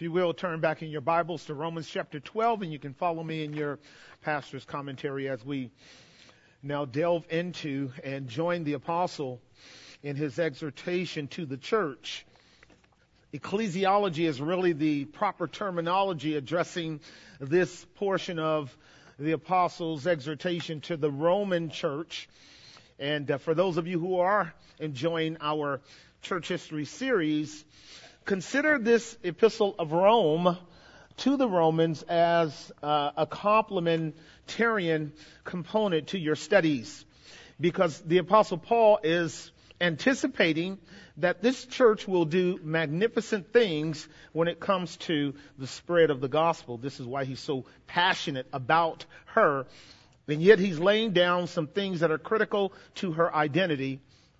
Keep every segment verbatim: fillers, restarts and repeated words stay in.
If you will, turn back in your Bibles to Romans chapter twelve, and you can follow me in your pastor's commentary as we now delve into and join the apostle in his exhortation to the church. Ecclesiology is really the proper terminology addressing this portion of the apostle's exhortation to the Roman church. And uh, for those of you who are enjoying our church history series, consider this epistle of Rome to the Romans as uh, a complementarian component to your studies, because the Apostle Paul is anticipating that this church will do magnificent things when it comes to the spread of the gospel. This is why he's so passionate about her, and yet he's laying down some things that are critical to her identity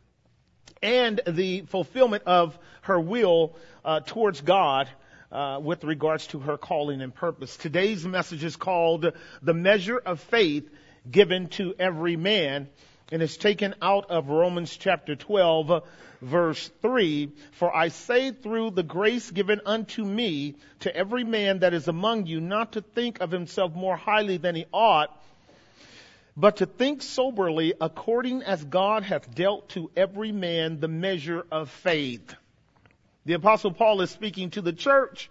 and the fulfillment of her will uh, towards God uh, with regards to her calling and purpose. Today's message is called The Measure of Faith Given to Every Man, and it's taken out of Romans chapter twelve, verse three. For I say through the grace given unto me to every man that is among you, not to think of himself more highly than he ought, but to think soberly, according as God hath dealt to every man the measure of faith. The Apostle Paul is speaking to the church,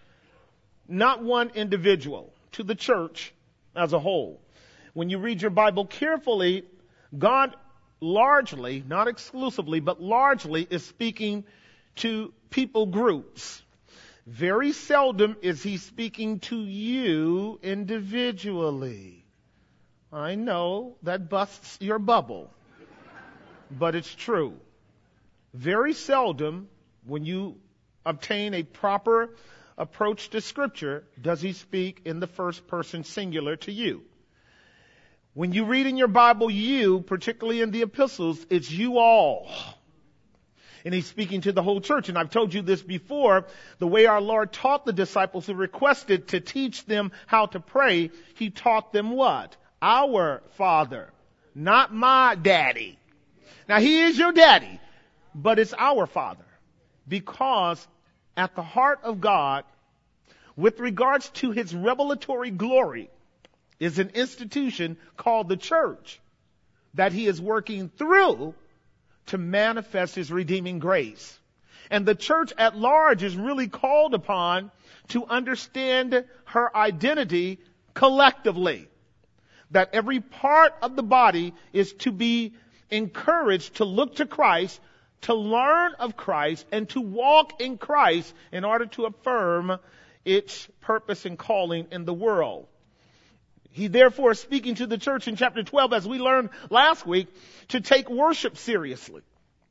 not one individual, to the church as a whole. When you read your Bible carefully, God largely, not exclusively, but largely is speaking to people groups. Very seldom is he speaking to you individually. I know that busts your bubble, but it's true. Very seldom, when you obtain a proper approach to Scripture, does he speak in the first person singular to you. When you read in your Bible you, particularly in the epistles, it's you all. And he's speaking to the whole church. And I've told you this before, the way our Lord taught the disciples who requested to teach them how to pray, he taught them what? Our Father, not my daddy. Now, he is your daddy, but it's our Father. Because at the heart of God, with regards to his revelatory glory, is an institution called the church that he is working through to manifest his redeeming grace. And the church at large is really called upon to understand her identity collectively. That every part of the body is to be encouraged to look to Christ, to learn of Christ, and to walk in Christ in order to affirm its purpose and calling in the world. He therefore is speaking to the church in chapter twelve, as we learned last week, to take worship seriously.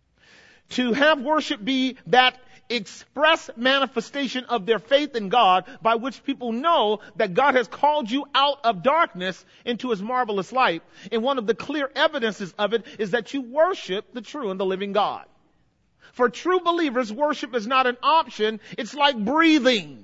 To have worship be that express manifestation of their faith in God, by which people know that God has called you out of darkness into his marvelous light. And one of the clear evidences of it is that you worship the true and the living God. For true believers, worship is not an option. It's like breathing.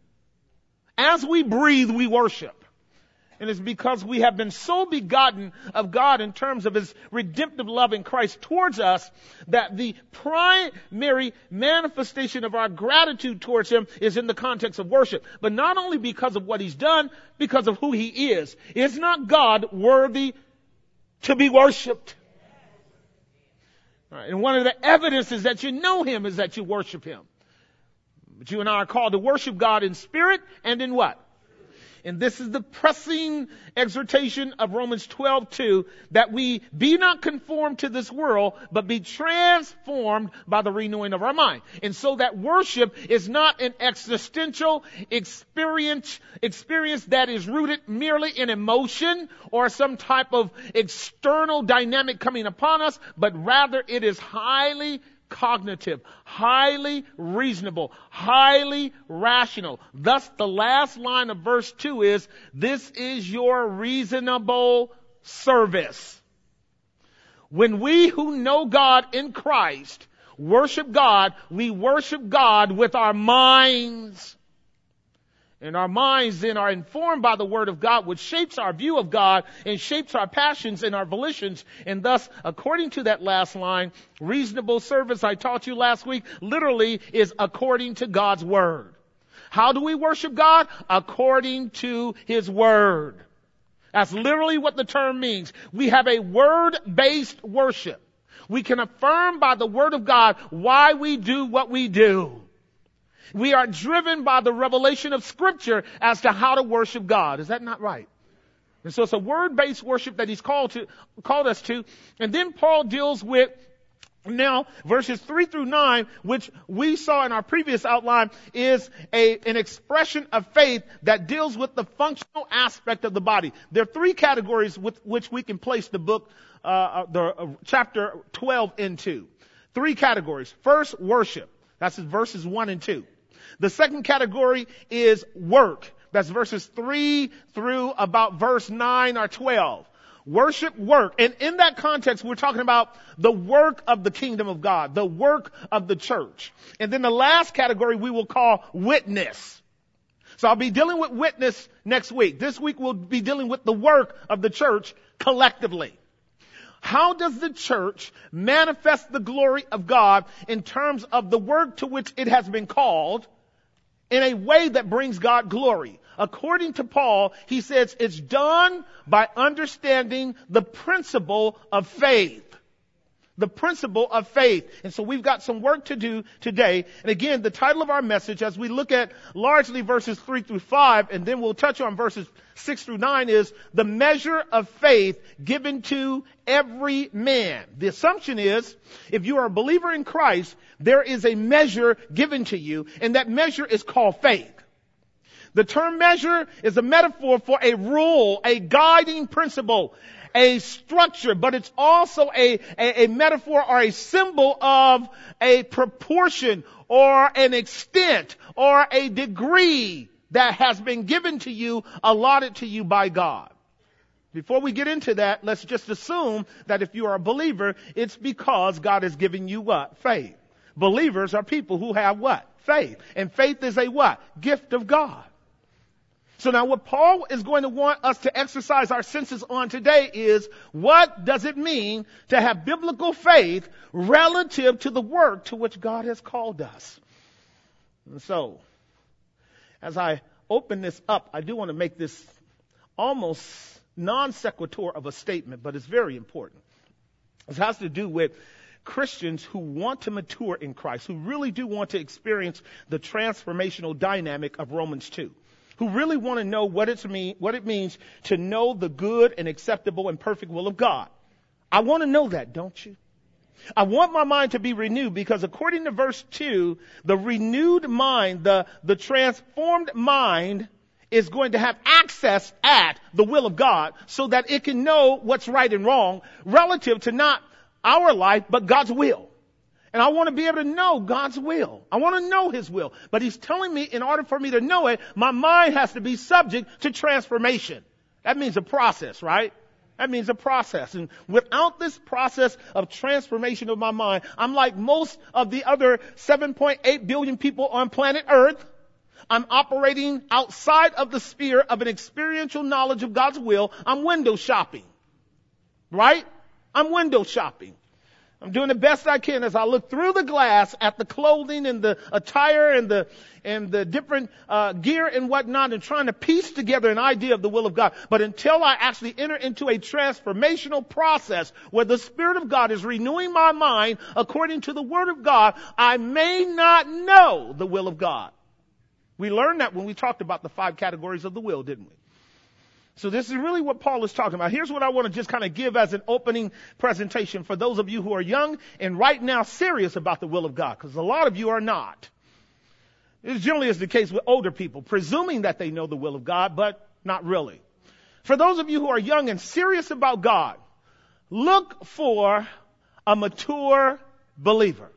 As we breathe, we worship. And it's because we have been so begotten of God in terms of his redemptive love in Christ towards us, that the primary manifestation of our gratitude towards him is in the context of worship. But not only because of what he's done, because of who he is. Is not God worthy to be worshiped? All right, and one of the evidences that you know him is that you worship him. But you and I are called to worship God in spirit and in what? And this is the pressing exhortation of Romans twelve two, that we be not conformed to this world, but be transformed by the renewing of our mind. And so that worship is not an existential experience, experience that is rooted merely in emotion or some type of external dynamic coming upon us, but rather it is highly cognitive, highly reasonable, highly rational. Thus, the last line of verse two is, this is your reasonable service. When we who know God in Christ worship God, we worship God with our minds. And our minds then are informed by the Word of God, which shapes our view of God and shapes our passions and our volitions. And thus, according to that last line, reasonable service I taught you last week literally is according to God's Word. How do we worship God? According to His Word. That's literally what the term means. We have a word-based worship. We can affirm by the Word of God why we do what we do. We are driven by the revelation of Scripture as to how to worship God. Is that not right? And so it's a word-based worship that He's called to, called us to. And then Paul deals with now verses three through nine, which we saw in our previous outline, is a, an expression of faith that deals with the functional aspect of the body. There are three categories with which we can place the book, uh, the uh, chapter twelve into. Three categories. First, worship. That's verses one and two. The second category is work. That's verses three through about verse nine or twelve. Worship, work. And in that context, we're talking about the work of the kingdom of God, the work of the church. And then the last category we will call witness. So I'll be dealing with witness next week. This week we'll be dealing with the work of the church collectively. How does the church manifest the glory of God in terms of the work to which it has been called in a way that brings God glory? According to Paul, he says it's done by understanding the principle of faith. The principle of faith. And so we've got some work to do today. And again, the title of our message, as we look at largely verses three through five, and then we'll touch on verses six through nine, is the measure of faith given to every man. The assumption is, if you are a believer in Christ, there is a measure given to you, and that measure is called faith. The term measure is a metaphor for a rule, a guiding principle, a structure, but it's also a, a, a metaphor or a symbol of a proportion or an extent or a degree that has been given to you, allotted to you by God. Before we get into that, let's just assume that if you are a believer, it's because God has given you what? Faith. Believers are people who have what? Faith. And faith is a what? Gift of God. So now what Paul is going to want us to exercise our senses on today is, what does it mean to have biblical faith relative to the work to which God has called us? And so, as I open this up, I do want to make this almost non sequitur of a statement, but it's very important. It has to do with Christians who want to mature in Christ, who really do want to experience the transformational dynamic of Romans two. Who really want to know what it's mean, what it means to know the good and acceptable and perfect will of God. I want to know that, don't you? I want my mind to be renewed, because according to verse two, the renewed mind, the, the transformed mind is going to have access at the will of God so that it can know what's right and wrong relative to not our life, but God's will. And I want to be able to know God's will. I want to know His will. But He's telling me, in order for me to know it, my mind has to be subject to transformation. That means a process, right? That means a process. And without this process of transformation of my mind, I'm like most of the other seven point eight billion people on planet Earth. I'm operating outside of the sphere of an experiential knowledge of God's will. I'm window shopping. Right? I'm window shopping. I'm doing the best I can as I look through the glass at the clothing and the attire and the and the different uh, gear and whatnot, and trying to piece together an idea of the will of God. But until I actually enter into a transformational process where the Spirit of God is renewing my mind according to the Word of God, I may not know the will of God. We learned that when we talked about the five categories of the will, didn't we? So this is really what Paul is talking about. Here's what I want to just kind of give as an opening presentation for those of you who are young and right now serious about the will of God, because a lot of you are not. This generally is the case with older people, presuming that they know the will of God, but not really. For those of you who are young and serious about God, look for a mature believer.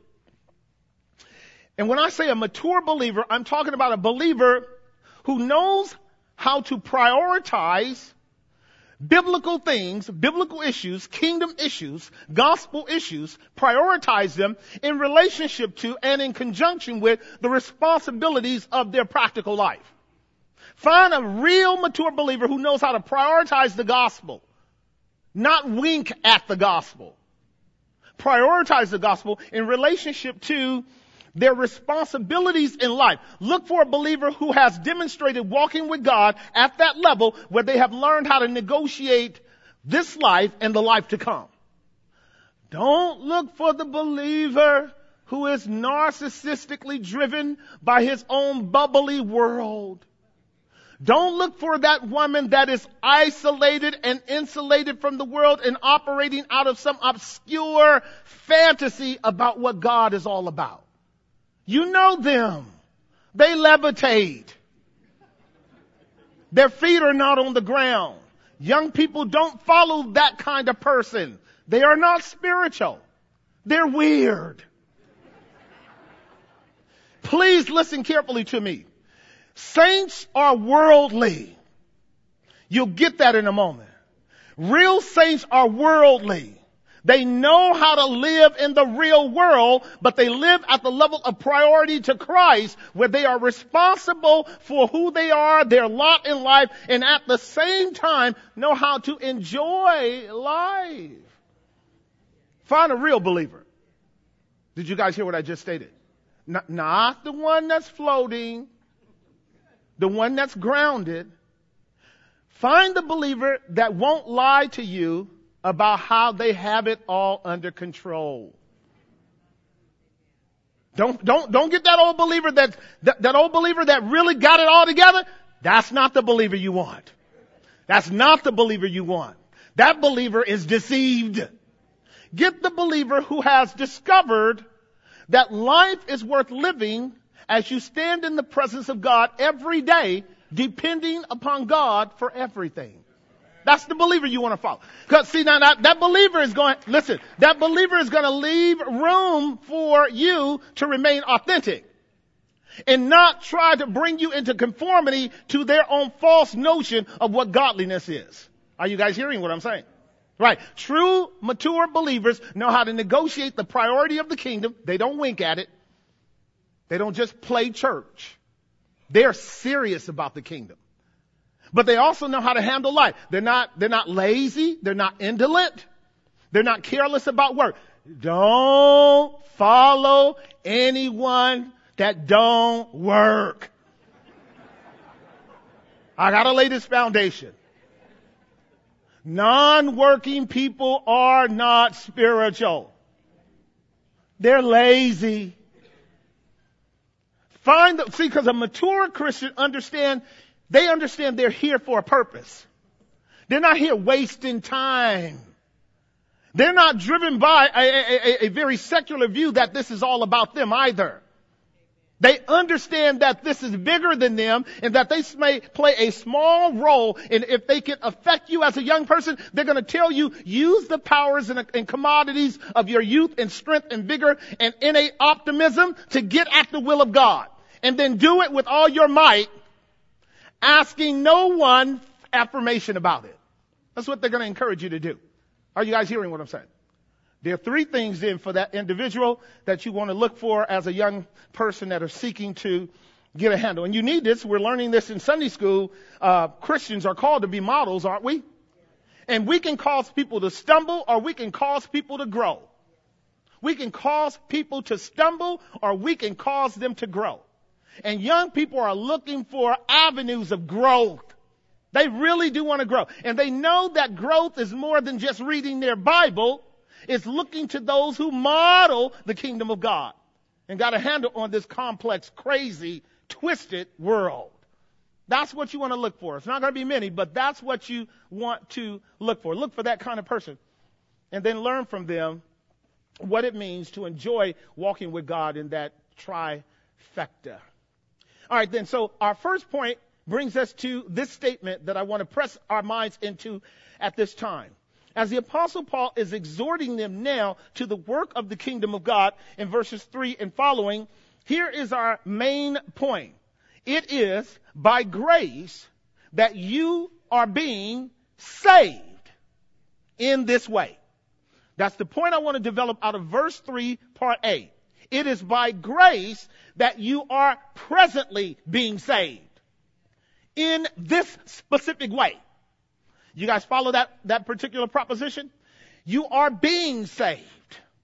And when I say a mature believer, I'm talking about a believer who knows how to prioritize biblical things, biblical issues, kingdom issues, gospel issues, prioritize them in relationship to and in conjunction with the responsibilities of their practical life. Find a real mature believer who knows how to prioritize the gospel, not wink at the gospel. Prioritize the gospel in relationship to their responsibilities in life. Look for a believer who has demonstrated walking with God at that level where they have learned how to negotiate this life and the life to come. Don't look for the believer who is narcissistically driven by his own bubbly world. Don't look for that woman that is isolated and insulated from the world and operating out of some obscure fantasy about what God is all about. You know them. They levitate. Their feet are not on the ground. Young people don't follow that kind of person. They are not spiritual. They're weird. Please listen carefully to me. Saints are worldly. You'll get that in a moment. Real saints are worldly. They know how to live in the real world, but they live at the level of priority to Christ, where they are responsible for who they are, their lot in life, and at the same time know how to enjoy life. Find a real believer. Did you guys hear what I just stated? Not, not the one that's floating, the one that's grounded. Find the believer that won't lie to you about how they have it all under control. Don't, don't, don't get that old believer that, that, that old believer that really got it all together. That's not the believer you want. That's not the believer you want. That believer is deceived. Get the believer who has discovered that life is worth living as you stand in the presence of God every day, depending upon God for everything. That's the believer you want to follow. Because see, now that, that believer is going, listen, that believer is going to leave room for you to remain authentic and not try to bring you into conformity to their own false notion of what godliness is. Are you guys hearing what I'm saying? Right. True, mature believers know how to negotiate the priority of the kingdom. They don't wink at it. They don't just play church. They're serious about the kingdom. But they also know how to handle life. They're not, they're not lazy. They're not indolent. They're not careless about work. Don't follow anyone that don't work. I gotta lay this foundation. Non-working people are not spiritual. They're lazy. Find the, see, because a mature Christian understand, they understand they're here for a purpose. They're not here wasting time. They're not driven by a, a, a, a very secular view that this is all about them either. They understand that this is bigger than them and that they may play a small role. And if they can affect you as a young person, they're going to tell you, use the powers and, and commodities of your youth and strength and vigor and innate optimism to get at the will of God. And then do it with all your might, asking no one affirmation about it. That's what they're going to encourage you to do. Are you guys hearing what I'm saying? There are three things then for that individual that you want to look for as a young person that are seeking to get a handle. And you need this. We're learning this in Sunday school. Uh, Christians are called to be models, aren't we? And we can cause people to stumble or we can cause people to grow. We can cause people to stumble or we can cause them to grow. And young people are looking for avenues of growth. They really do want to grow. And they know that growth is more than just reading their Bible. It's looking to those who model the kingdom of God and got a handle on this complex, crazy, twisted world. That's what you want to look for. It's not going to be many, but that's what you want to look for. Look for that kind of person and then learn from them what it means to enjoy walking with God in that trifecta. All right, then, so our first point brings us to this statement that I want to press our minds into at this time. As the Apostle Paul is exhorting them now to the work of the kingdom of God in verses three and following, here is our main point. It is by grace that you are being saved in this way. That's the point I want to develop out of verse three, part A. It is by grace that you are presently being saved in this specific way. You guys follow that, that particular proposition? You are being saved.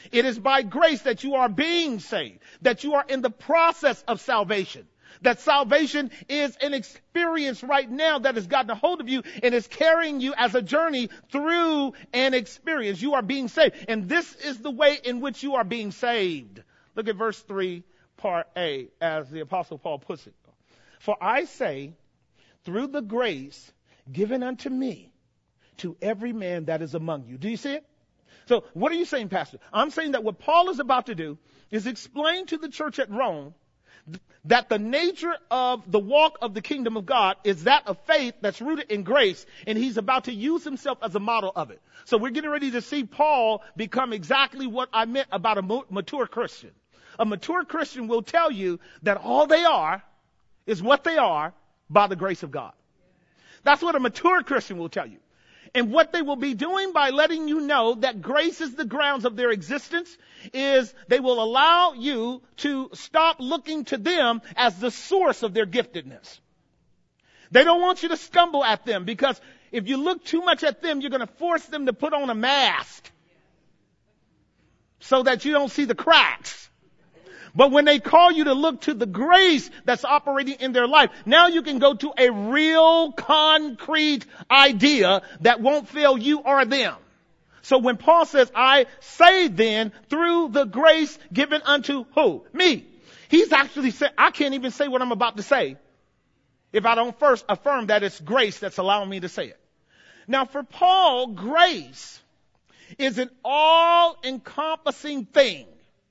It is by grace that you are being saved, that you are in the process of salvation, that salvation is an experience right now that has gotten a hold of you and is carrying you as a journey through an experience. You are being saved. And this is the way in which you are being saved. Look at verse three, part A, as the Apostle Paul puts it. For I say, through the grace given unto me, to every man that is among you. Do you see it? So what are you saying, Pastor? I'm saying that what Paul is about to do is explain to the church at Rome that the nature of the walk of the kingdom of God is that of faith that's rooted in grace, and he's about to use himself as a model of it. So we're getting ready to see Paul become exactly what I meant about a mature Christian. A mature Christian will tell you that all they are is what they are by the grace of God. That's what a mature Christian will tell you. And what they will be doing by letting you know that grace is the grounds of their existence is they will allow you to stop looking to them as the source of their giftedness. They don't want you to stumble at them, because if you look too much at them, you're going to force them to put on a mask so that you don't see the cracks. But when they call you to look to the grace that's operating in their life, now you can go to a real concrete idea that won't fail you or them. So when Paul says, I say then through the grace given unto who? Me. He's actually saying, I can't even say what I'm about to say if I don't first affirm that it's grace that's allowing me to say it. Now for Paul, grace is an all-encompassing thing.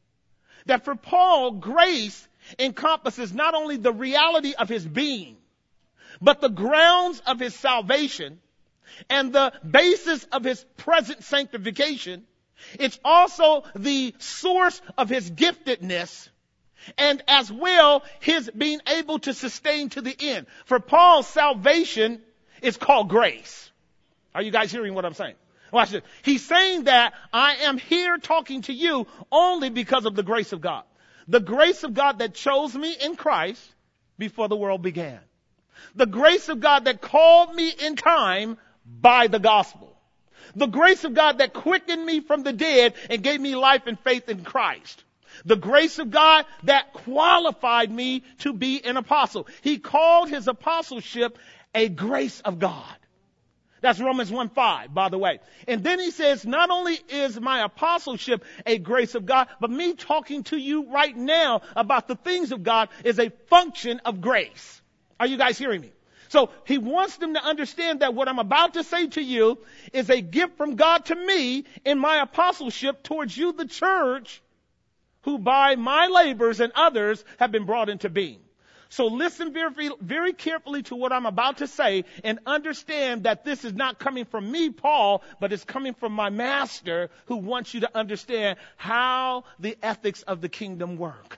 That for Paul, grace encompasses not only the reality of his being, but the grounds of his salvation and the basis of his present sanctification. It's also the source of his giftedness, and as well his being able to sustain to the end. For Paul, salvation is called grace. Are you guys hearing what I'm saying? Watch this. He's saying that I am here talking to you only because of the grace of God. The grace of God that chose me in Christ before the world began. The grace of God that called me in time by the gospel. The grace of God that quickened me from the dead and gave me life and faith in Christ. The grace of God that qualified me to be an apostle. He called his apostleship a grace of God. That's Romans one five, by the way. And then he says, not only is my apostleship a grace of God, but me talking to you right now about the things of God is a function of grace. Are you guys hearing me? So he wants them to understand that what I'm about to say to you is a gift from God to me in my apostleship towards you, the church, who by my labors and others have been brought into being. So listen very, very carefully to what I'm about to say and understand that this is not coming from me, Paul, but it's coming from my master who wants you to understand how the ethics of the kingdom work.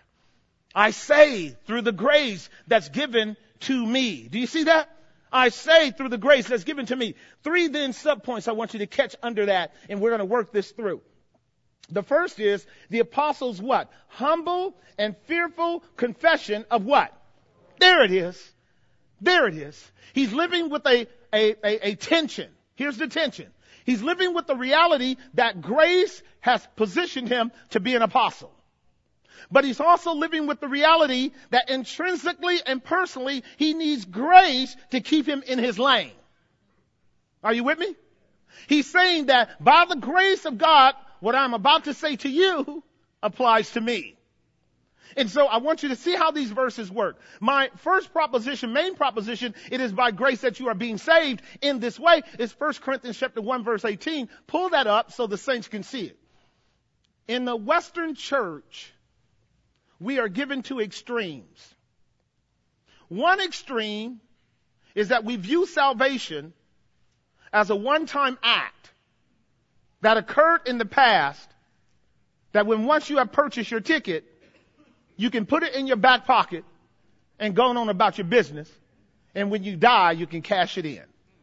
I say through the grace that's given to me. Do you see that? I say through the grace that's given to me. Three then subpoints I want you to catch under that, and we're going to work this through. The first is the apostles' what? Humble and fearful confession of what? There it is. There it is. He's living with a, a, a, a tension. Here's the tension. He's living with the reality that grace has positioned him to be an apostle. But he's also living with the reality that intrinsically and personally, he needs grace to keep him in his lane. Are you with me? He's saying that by the grace of God, what I'm about to say to you applies to me. And so I want you to see how these verses work. My first proposition, main proposition, it is by grace that you are being saved in this way, is First Corinthians chapter one, verse eighteen. Pull that up so the saints can see it. In the Western church, we are given two extremes. One extreme is that we view salvation as a one-time act that occurred in the past, that when once you have purchased your ticket, you can put it in your back pocket and go on about your business. And when you die, you can cash it in.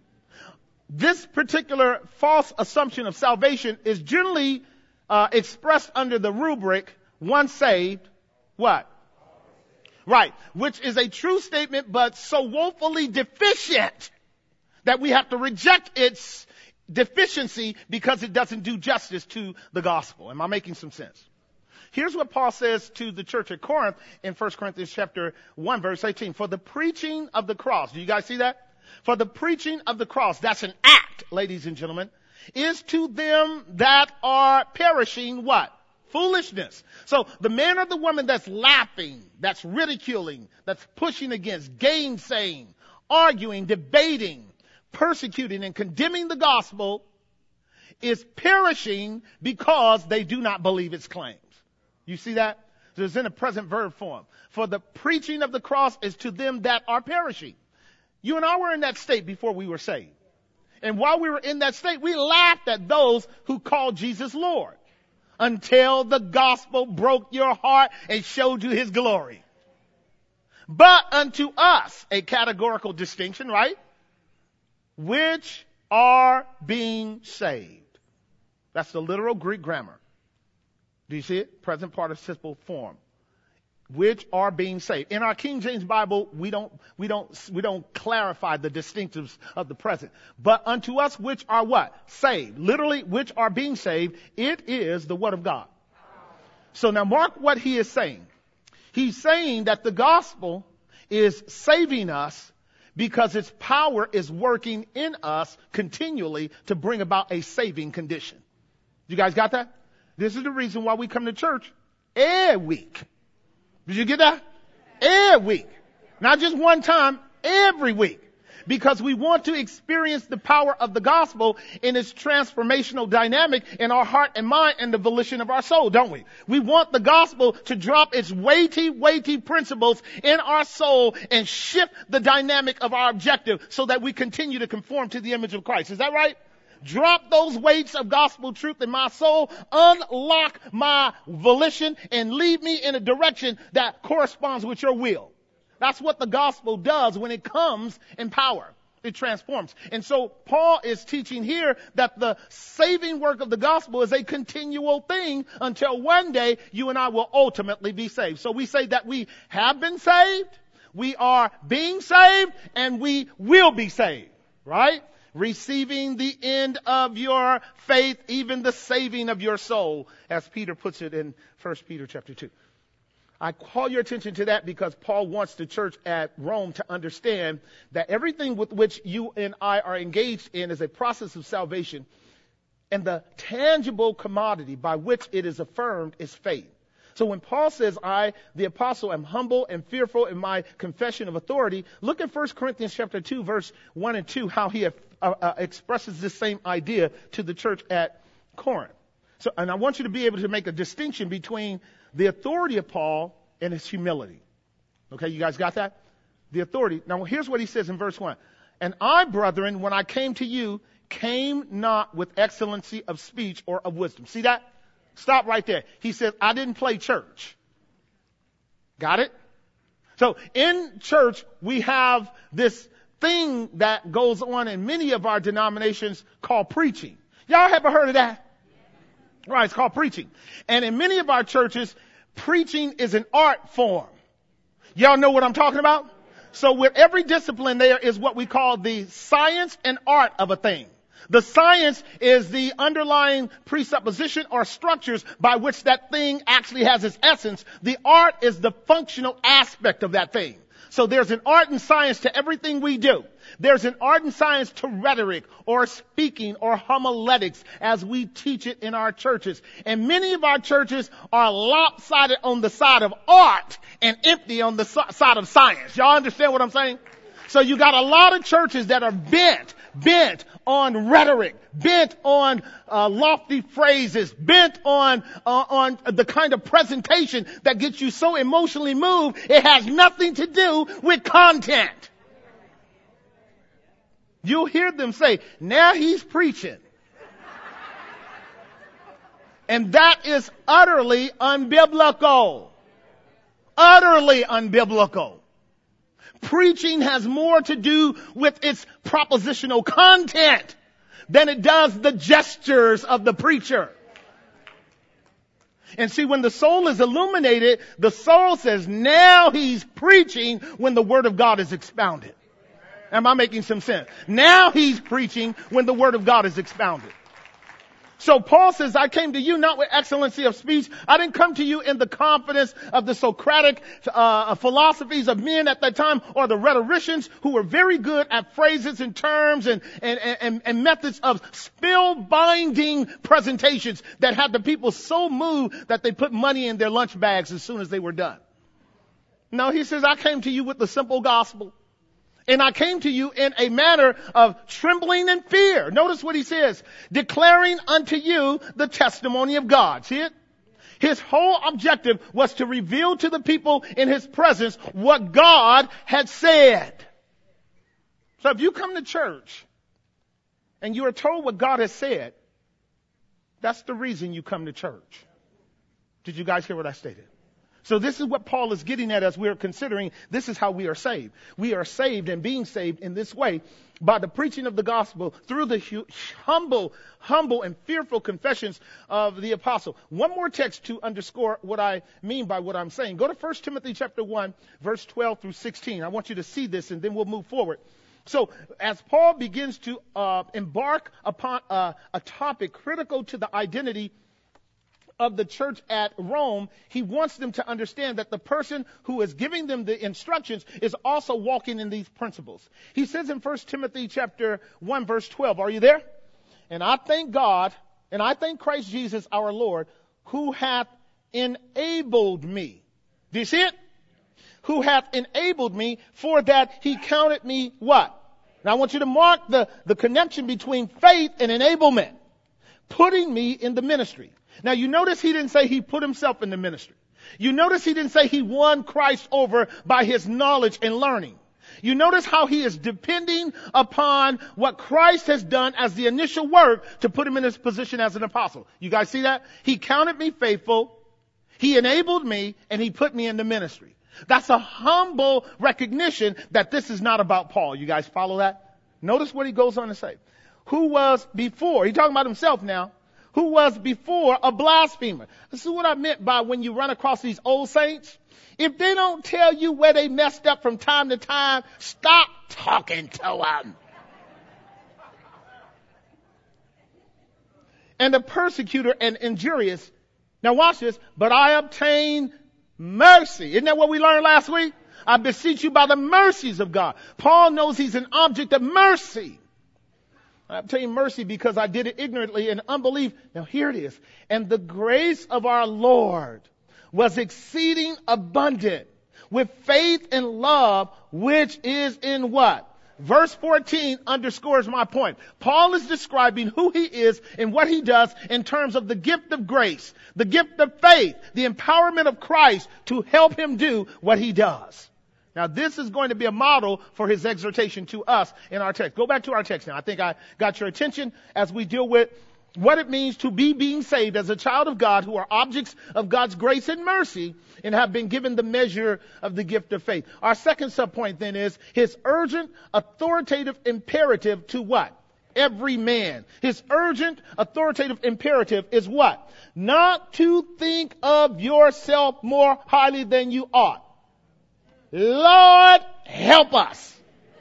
This particular false assumption of salvation is generally uh, expressed under the rubric, once saved, what? Right. Which is a true statement, but so woefully deficient that we have to reject its deficiency because it doesn't do justice to the gospel. Am I making some sense? Here's what Paul says to the church at Corinth in First Corinthians chapter one, verse eighteen. For the preaching of the cross, do you guys see that? For the preaching of the cross, that's an act, ladies and gentlemen, is to them that are perishing what? Foolishness. So the man or the woman that's laughing, that's ridiculing, that's pushing against, gainsaying, arguing, debating, persecuting, and condemning the gospel is perishing because they do not believe its claims. You see that? So it's in a present verb form. For the preaching of the cross is to them that are perishing. You and I were in that state before we were saved. And while we were in that state, we laughed at those who called Jesus Lord until the gospel broke your heart and showed you his glory. But unto us, a categorical distinction, right? Which are being saved. That's the literal Greek grammar. Do you see it? Present participle form. Which are being saved. In our King James Bible, we don't, we don't, we don't clarify the distinctives of the present. But unto us which are what? Saved. Literally, which are being saved. It is the word of God. So now mark what he is saying. He's saying that the gospel is saving us because its power is working in us continually to bring about a saving condition. You guys got that? This is the reason why we come to church every week. Did you get that? Every week. Not just one time, every week. Because we want to experience the power of the gospel in its transformational dynamic in our heart and mind and the volition of our soul, don't we? We want the gospel to drop its weighty, weighty principles in our soul and shift the dynamic of our objective so that we continue to conform to the image of Christ. Is that right? Drop those weights of gospel truth in my soul, unlock my volition, and lead me in a direction that corresponds with your will. That's what the gospel does when it comes in power. It transforms. And so Paul is teaching here that the saving work of the gospel is a continual thing until one day you and I will ultimately be saved. So we say that we have been saved, we are being saved, and we will be saved. Right? Receiving the end of your faith, even the saving of your soul, as Peter puts it in First Peter chapter two. I call your attention to that because Paul wants the church at Rome to understand that everything with which you and I are engaged in is a process of salvation, and the tangible commodity by which it is affirmed is faith. So when Paul says, I, the apostle, am humble and fearful in my confession of authority, look at First Corinthians chapter two, verse one and two, how he uh, uh, expresses this same idea to the church at Corinth. So, and I want you to be able to make a distinction between the authority of Paul and his humility. Okay, you guys got that? The authority. Now here's what he says in verse one. And I, brethren, when I came to you, came not with excellency of speech or of wisdom. See that? Stop right there. He says, I didn't play church. Got it? So in church, we have this thing that goes on in many of our denominations called preaching. Y'all ever heard of that? Right, it's called preaching. And in many of our churches, preaching is an art form. Y'all know what I'm talking about? So with every discipline, there is what we call the science and art of a thing. The science is the underlying presupposition or structures by which that thing actually has its essence. The art is the functional aspect of that thing. So there's an art and science to everything we do. There's an art and science to rhetoric or speaking or homiletics as we teach it in our churches. And many of our churches are lopsided on the side of art and empty on the side of science. Y'all understand what I'm saying? So you got a lot of churches that are bent, bent on rhetoric, bent on uh, lofty phrases, bent on uh, on the kind of presentation that gets you so emotionally moved, it has nothing to do with content. You'll hear them say, now he's preaching. And that is utterly unbiblical. Utterly unbiblical. Preaching has more to do with its propositional content than it does the gestures of the preacher. And see, when the soul is illuminated, the soul says, now he's preaching when the word of God is expounded. Am I making some sense? Now he's preaching when the word of God is expounded. So Paul says, I came to you not with excellency of speech. I didn't come to you in the confidence of the Socratic uh, philosophies of men at that time, or the rhetoricians who were very good at phrases and terms and, and, and, and methods of spellbinding presentations that had the people so moved that they put money in their lunch bags as soon as they were done. No, he says, I came to you with the simple gospel. And I came to you in a manner of trembling and fear. Notice what he says. Declaring unto you the testimony of God. See it? His whole objective was to reveal to the people in his presence what God had said. So if you come to church and you are told what God has said, that's the reason you come to church. Did you guys hear what I stated? So this is what Paul is getting at as we're considering this is how we are saved. We are saved and being saved in this way by the preaching of the gospel through the hu- humble, humble and fearful confessions of the apostle. One more text to underscore what I mean by what I'm saying. Go to First Timothy chapter one, verse twelve through sixteen. I want you to see this and then we'll move forward. So as Paul begins to uh, embark upon uh, a topic critical to the identity of the church at Rome, he wants them to understand that the person who is giving them the instructions is also walking in these principles. He says in First Timothy chapter one, verse twelve, are you there? And I thank God, and I thank Christ Jesus our Lord, who hath enabled me. Do you see it? Who hath enabled me, for that he counted me what? Now I want you to mark the, the connection between faith and enablement. Putting me in the ministry. Now you notice he didn't say he put himself in the ministry. You notice he didn't say he won Christ over by his knowledge and learning. You notice how he is depending upon what Christ has done as the initial work to put him in his position as an apostle. You guys see that? He counted me faithful. He enabled me and he put me in the ministry. That's a humble recognition that this is not about Paul. You guys follow that? Notice what he goes on to say. Who was before, he's talking about himself now, who was before a blasphemer. This is what I meant by when you run across these old saints. If they don't tell you where they messed up from time to time, stop talking to them. And the persecutor and injurious. Now watch this. But I obtain mercy. Isn't that what we learned last week? I beseech you by the mercies of God. Paul knows he's an object of mercy. I obtain mercy because I did it ignorantly in unbelief. Now here it is. And the grace of our Lord was exceeding abundant with faith and love, which is in what? Verse fourteen underscores my point. Paul is describing who he is and what he does in terms of the gift of grace, the gift of faith, the empowerment of Christ to help him do what he does. Now this is going to be a model for his exhortation to us in our text. Go back to our text now. I think I got your attention as we deal with what it means to be being saved as a child of God who are objects of God's grace and mercy and have been given the measure of the gift of faith. Our second subpoint then is his urgent, authoritative imperative to what? Every man. His urgent, authoritative imperative is what? Not to think of yourself more highly than you ought. Lord, help us.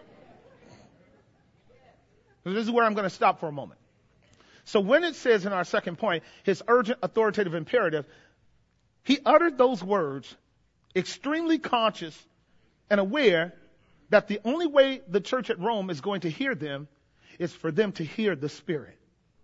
So this is where I'm going to stop for a moment. So when it says in our second point, his urgent authoritative imperative, he uttered those words extremely conscious and aware that the only way the church at Rome is going to hear them is for them to hear the Spirit.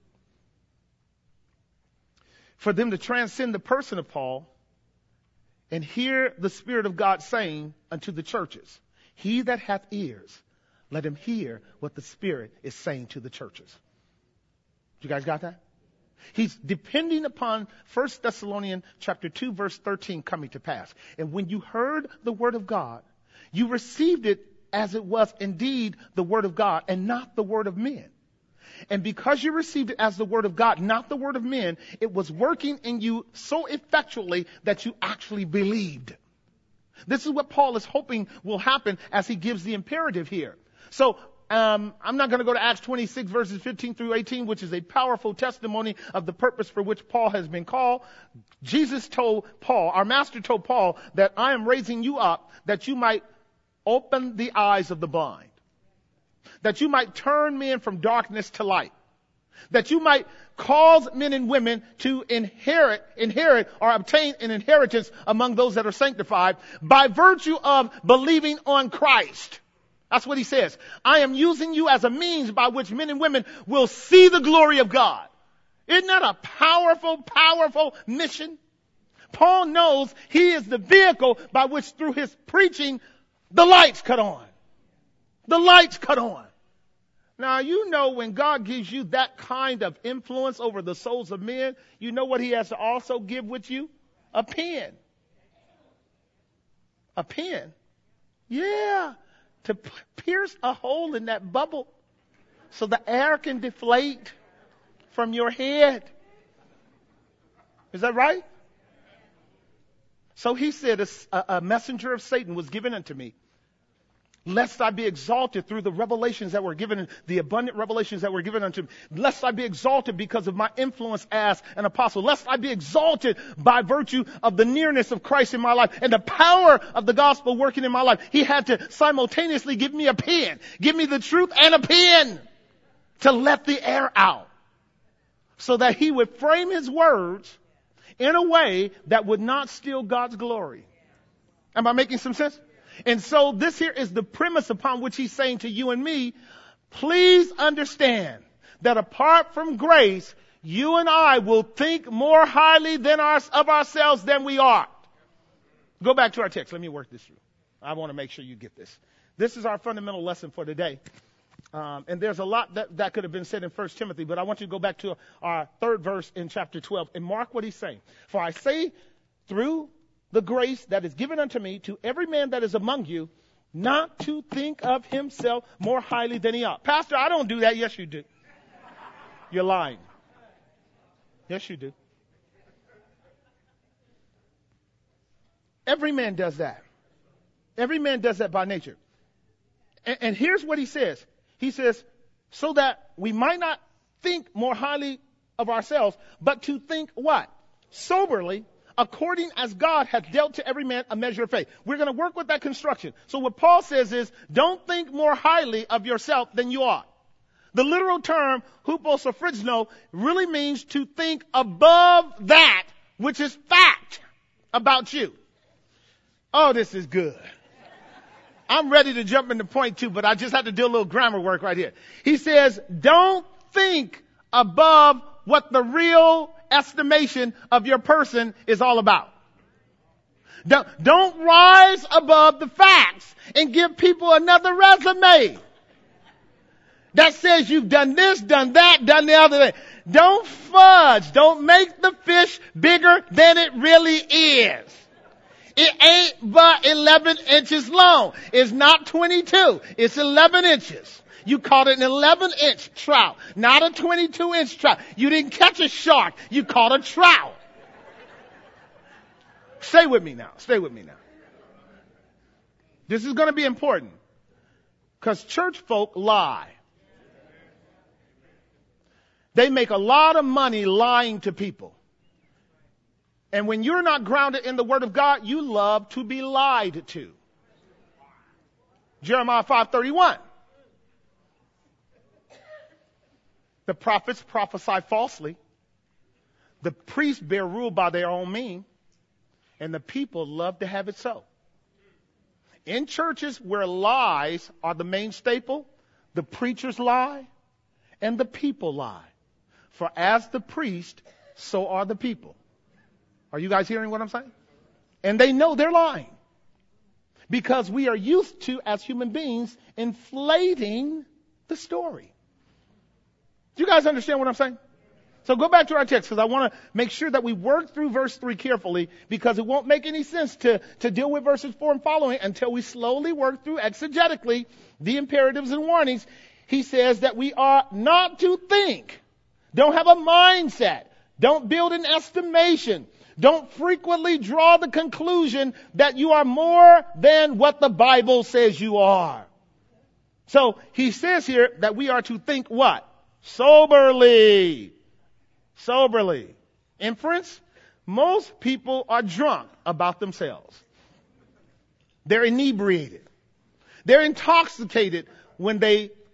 For them to transcend the person of Paul and hear the Spirit of God saying unto the churches, he that hath ears, let him hear what the Spirit is saying to the churches. You guys got that? He's depending upon First Thessalonians chapter two, verse thirteen coming to pass. And when you heard the word of God, you received it as it was indeed the word of God and not the word of men. And because you received it as the word of God, not the word of men, it was working in you so effectually that you actually believed. This is what Paul is hoping will happen as he gives the imperative here. So, um, I'm not going to go to Acts twenty-six verses fifteen through eighteen, which is a powerful testimony of the purpose for which Paul has been called. Jesus told Paul, our master told Paul, that I am raising you up that you might open the eyes of the blind. that you might turn men from darkness to light, that you might cause men and women to inherit, inherit or obtain an inheritance among those that are sanctified by virtue of believing on Christ. That's what he says. I am using you as a means by which men and women will see the glory of God. Isn't that a powerful, powerful mission? Paul knows he is the vehicle by which through his preaching, the lights cut on. The lights cut on. Now, you know, when God gives you that kind of influence over the souls of men, you know what he has to also give with you? A pen. A pen. Yeah. To p- pierce a hole in that bubble so the air can deflate from your head. Is that right? So he said, a, a messenger of Satan was given unto me, lest I be exalted through the revelations that were given, the abundant revelations that were given unto me, lest I be exalted because of my influence as an apostle, lest I be exalted by virtue of the nearness of Christ in my life and the power of the gospel working in my life. He had to simultaneously give me a pen, give me the truth and a pen to let the air out so that he would frame his words in a way that would not steal God's glory. Am I making some sense? And so this here is the premise upon which he's saying to you and me, please understand that apart from grace, you and I will think more highly than our, of ourselves than we ought. Go back to our text. Let me work this through. I want to make sure you get this. This is our fundamental lesson for today. Um, and there's a lot that, that could have been said in First Timothy, but I want you to go back to our third verse in chapter twelve and mark what he's saying. For I say through the grace that is given unto me to every man that is among you, not to think of himself more highly than he ought. Pastor, I don't do that. Yes, you do. You're lying. Yes, you do. Every man does that. Every man does that by nature. And, and here's what he says. He says, so that we might not think more highly of ourselves, but to think what? Soberly, according as God hath dealt to every man a measure of faith. We're going to work with that construction. So what Paul says is, don't think more highly of yourself than you ought. The literal term, huposophryzno, really means to think above that which is fact about you. Oh, this is good. I'm ready to jump into point two, but I just have to do a little grammar work right here. He says, don't think above what the real estimation of your person is all about. Don't, don't rise above the facts and give people another resume that says you've done this, done that, done the other thing. Don't fudge. Don't make the fish bigger than it really is. It ain't but eleven inches long. It's not twenty-two. It's eleven inches. You caught an eleven inch trout, not a twenty-two inch trout. You didn't catch a shark. You caught a trout. Stay with me now. Stay with me now. This is going to be important because church folk lie. They make a lot of money lying to people. And when you're not grounded in the Word of God, you love to be lied to. Jeremiah five thirty-one. The prophets prophesy falsely. The priests bear rule by their own means. And the people love to have it so. In churches where lies are the main staple, the preachers lie and the people lie. For as the priest, so are the people. Are you guys hearing what I'm saying? And they know they're lying. Because we are used to, as human beings, inflating the story. Do you guys understand what I'm saying? So go back to our text because I want to make sure that we work through verse three carefully because it won't make any sense to, to deal with verses four and following until we slowly work through exegetically the imperatives and warnings. He says that we are not to think. Don't have a mindset. Don't build an estimation. Don't frequently draw the conclusion that you are more than what the Bible says you are. So he says here that we are to think what? Soberly. Soberly. Inference? Most people are drunk about themselves. They're inebriated. They're intoxicated when they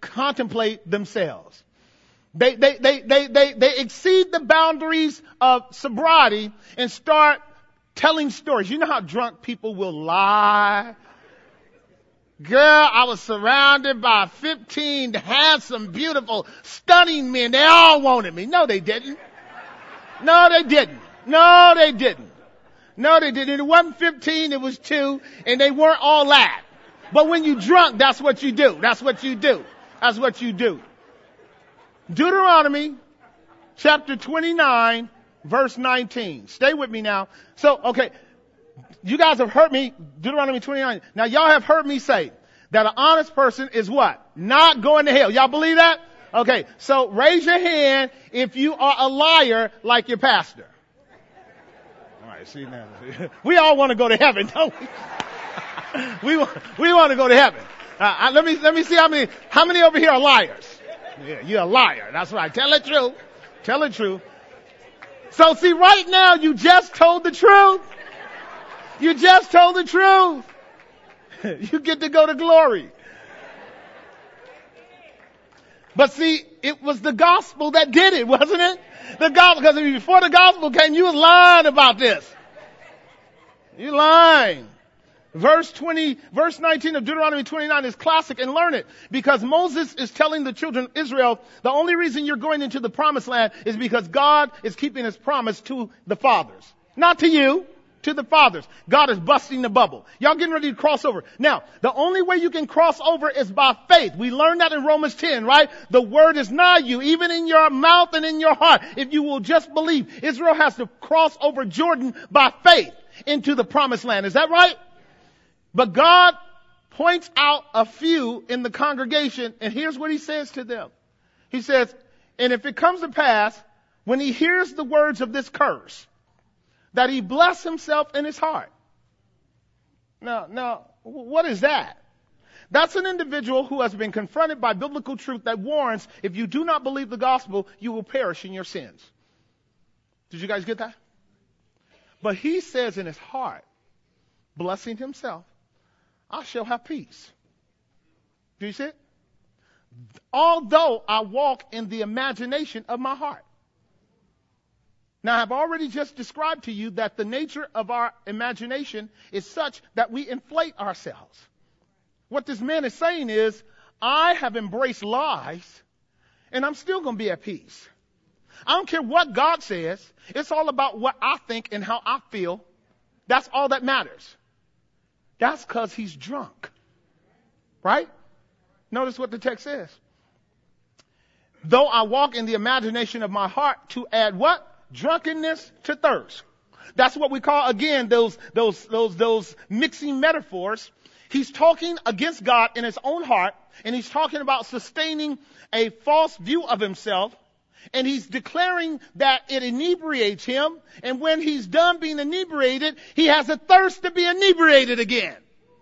contemplate themselves. They, they, they, they, they, they exceed the boundaries of sobriety and start telling stories. You know how drunk people will lie? Girl, I was surrounded by fifteen handsome, beautiful, stunning men. They all wanted me. No, they didn't. No, they didn't. No, they didn't. No, they didn't. It wasn't fifteen, it was two, and they weren't all that. But when you drunk, that's what you do. That's what you do. That's what you do. Deuteronomy chapter twenty-nine, verse nineteen. Stay with me now. So, okay, you guys have heard me, Deuteronomy twenty-nine. Now, y'all have heard me say that an honest person is what? Not going to hell. Y'all believe that? Okay, so raise your hand if you are a liar like your pastor. All right, see now. We all want to go to heaven, don't we? we, want, we want to go to heaven. Uh, let me, let me see how many, how many over here are liars? Yeah, you're a liar. That's right. Tell the truth. Tell the truth. So see, right now you just told the truth. You just told the truth. You get to go to glory. But see, it was the gospel that did it, wasn't it? The gospel, because before the gospel came, you was lying about this. You lying. Verse twenty, verse nineteen of Deuteronomy twenty-nine is classic, and learn it. Because Moses is telling the children of Israel, the only reason you're going into the promised land is because God is keeping his promise to the fathers. Not to you, to the fathers. God is busting the bubble. Y'all getting ready to cross over. Now, the only way you can cross over is by faith. We learned that in Romans ten, right? The word is nigh you, even in your mouth and in your heart. If you will just believe. Israel has to cross over Jordan by faith into the promised land. Is that right? But God points out a few in the congregation, and here's what he says to them. He says, and if it comes to pass, when he hears the words of this curse, that he bless himself in his heart. Now, now, what is that? That's an individual who has been confronted by biblical truth that warns, if you do not believe the gospel, you will perish in your sins. Did you guys get that? But he says in his heart, blessing himself, I shall have peace. Do you see it? Although I walk in the imagination of my heart. Now, I've already just described to you that the nature of our imagination is such that we inflate ourselves. What this man is saying is, I have embraced lies, and I'm still going to be at peace. I don't care what God says. It's all about what I think and how I feel. That's all that matters. That's because he's drunk. Right? Notice what the text says. Though I walk in the imagination of my heart to add what? Drunkenness to thirst. That's what we call, again, those, those, those, those mixing metaphors. He's talking against God in his own heart, and he's talking about sustaining a false view of himself. And he's declaring that it inebriates him. And when he's done being inebriated, he has a thirst to be inebriated again.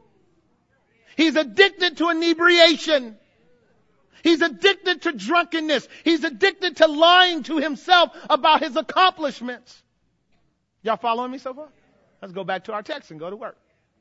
He's addicted to inebriation. He's addicted to drunkenness. He's addicted to lying to himself about his accomplishments. Y'all following me so far? Let's go back to our text and go to work.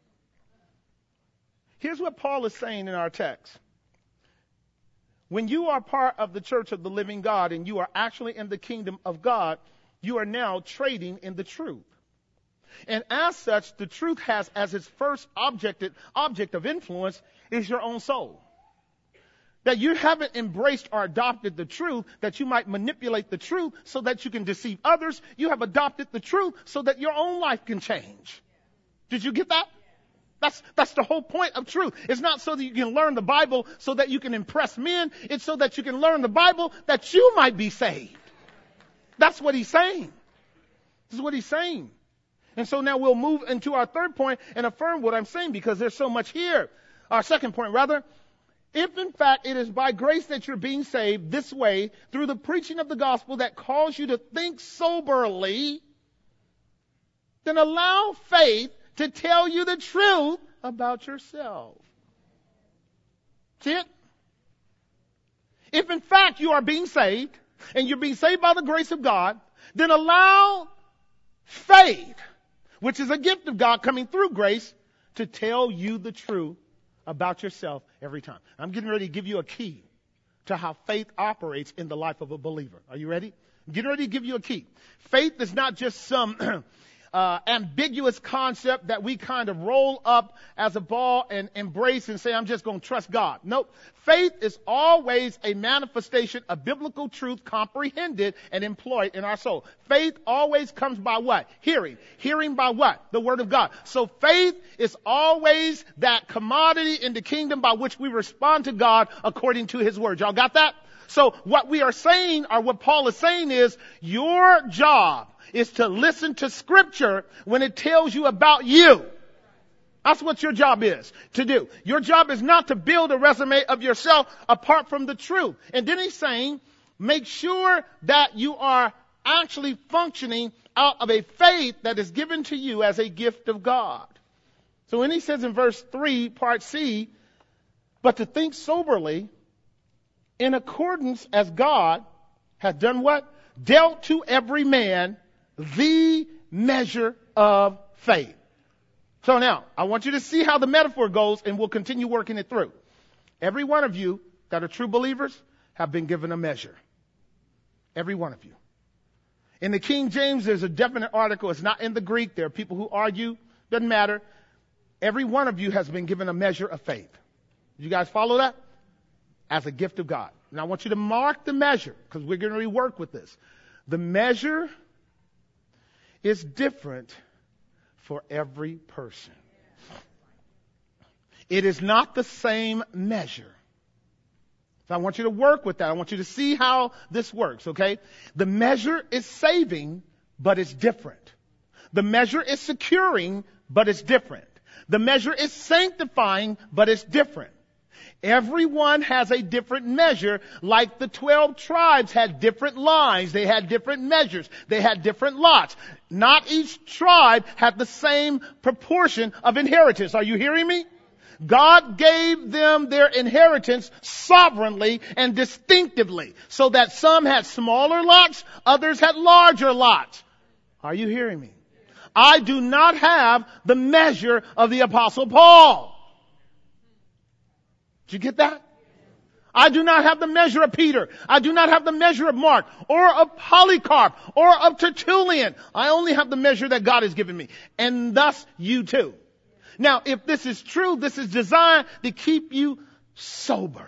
Here's what Paul is saying in our text. When you are part of the church of the living God and you are actually in the kingdom of God, you are now trading in the truth. And as such, the truth has as its first object, object of influence is your own soul. That you haven't embraced or adopted the truth that you might manipulate the truth so that you can deceive others. You have adopted the truth so that your own life can change. Did you get that? That's, that's the whole point of truth. It's not so that you can learn the Bible so that you can impress men. It's so that you can learn the Bible that you might be saved. That's what he's saying. This is what he's saying. And so now we'll move into our third point and affirm what I'm saying because there's so much here. Our second point, rather. If in fact it is by grace that you're being saved this way through the preaching of the gospel that calls you to think soberly, then allow faith to tell you the truth about yourself. See it? If in fact you are being saved, and you're being saved by the grace of God, then allow faith, which is a gift of God coming through grace, to tell you the truth about yourself every time. I'm getting ready to give you a key. to how faith operates in the life of a believer. Are you ready? I'm getting ready to give you a key. Faith is not just some uh, ambiguous concept that we kind of roll up as a ball and embrace and say, I'm just going to trust God. Nope. Faith is always a manifestation of biblical truth comprehended and employed in our soul. Faith always comes by what? Hearing. Hearing by what? The Word of God. So faith is always that commodity in the kingdom by which we respond to God according to His Word. Y'all got that? So what we are saying, or what Paul is saying, is your job is to listen to Scripture when it tells you about you. That's what your job is to do. Your job is not to build a resume of yourself apart from the truth. And then he's saying, make sure that you are actually functioning out of a faith that is given to you as a gift of God. So when he says in verse three, part C, but to think soberly, in accordance as God has done what? Dealt to every man the measure of faith. So now, I want you to see how the metaphor goes, and we'll continue working it through. Every one of you that are true believers have been given a measure. Every one of you. In the King James, there's a definite article. It's not in the Greek. There are people who argue. Doesn't matter. Every one of you has been given a measure of faith. You guys follow that? As a gift of God. And I want you to mark the measure, because we're going to rework with this. The measure is different for every person. It is not the same measure. So I want you to work with that. I want you to see how this works, okay? The measure is saving, but it's different. The measure is securing, but it's different. The measure is sanctifying, but it's different. Everyone has a different measure, like the twelve tribes had different lines. They had different measures. They had different lots. Not each tribe had the same proportion of inheritance. Are you hearing me? God gave them their inheritance sovereignly and distinctively, so that some had smaller lots, others had larger lots. Are you hearing me? I do not have the measure of the Apostle Paul. Did you get that? I do not have the measure of Peter. I do not have the measure of Mark or of Polycarp or of Tertullian. I only have the measure that God has given me. And thus you too. Now, if this is true, this is designed to keep you sober.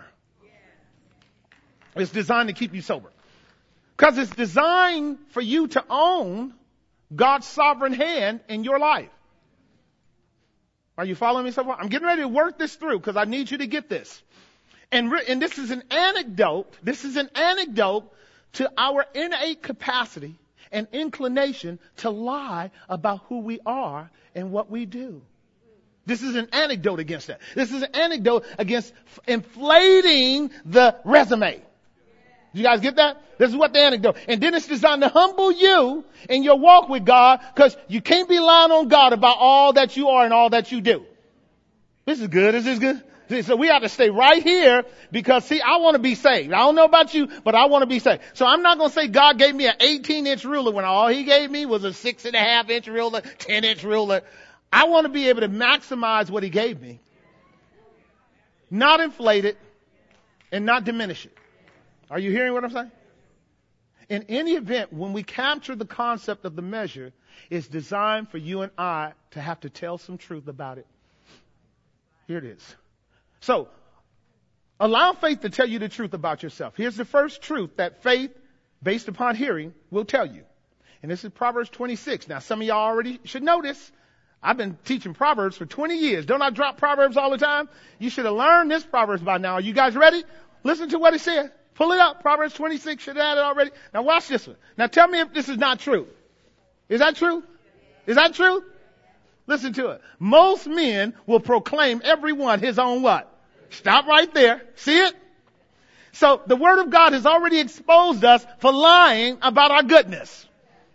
It's designed to keep you sober. Because it's designed for you to own God's sovereign hand in your life. Are you following me so far? I'm getting ready to work this through because I need you to get this. And, re- and this is an anecdote. This is an anecdote to our innate capacity and inclination to lie about who we are and what we do. This is an anecdote against that. This is an anecdote against f- inflating the resume. Do you guys get that? This is what the anecdote. And then it's designed to humble you in your walk with God, because you can't be lying on God about all that you are and all that you do. This is good. Is this good? See, so we have to stay right here because, see, I want to be saved. I don't know about you, but I want to be saved. So I'm not going to say God gave me an eighteen inch ruler when all He gave me was a six and a half inch ruler, ten inch ruler. I want to be able to maximize what He gave me, not inflate it and not diminish it. Are you hearing what I'm saying? In any event, when we capture the concept of the measure, it's designed for you and I to have to tell some truth about it. Here it is. So, allow faith to tell you the truth about yourself. Here's the first truth that faith, based upon hearing, will tell you. And this is Proverbs twenty-six. Now, some of y'all already should know this. I've been teaching Proverbs for twenty years. Don't I drop Proverbs all the time? You should have learned this Proverbs by now. Are you guys ready? Listen to what it says. Pull it up. Proverbs twenty-six. Should have had it already. Now watch this one. Now tell me if this is not true. Is that true? Is that true? Listen to it. Most men will proclaim everyone his own what? Stop right there. See it? So the Word of God has already exposed us for lying about our goodness.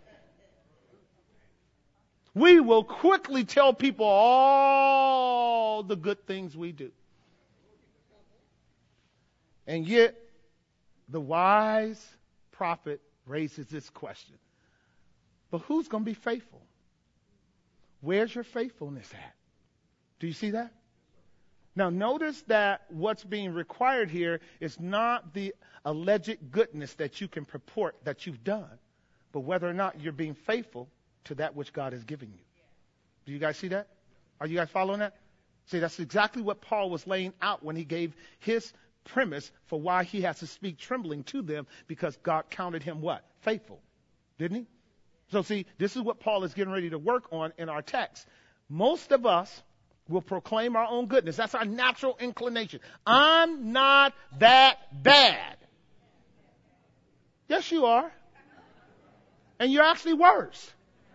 We will quickly tell people all the good things we do. And yet, the wise prophet raises this question. But who's going to be faithful? Where's your faithfulness at? Do you see that? Now, notice that what's being required here is not the alleged goodness that you can purport that you've done, but whether or not you're being faithful to that which God has given you. Do you guys see that? Are you guys following that? See, that's exactly what Paul was laying out when he gave his premise for why he has to speak trembling to them, because God counted him what? Faithful. Didn't he? So see, this is what Paul is getting ready to work on in our text. Most of us will proclaim our own goodness. That's our natural inclination. I'm not that bad. Yes, you are. And you're actually worse.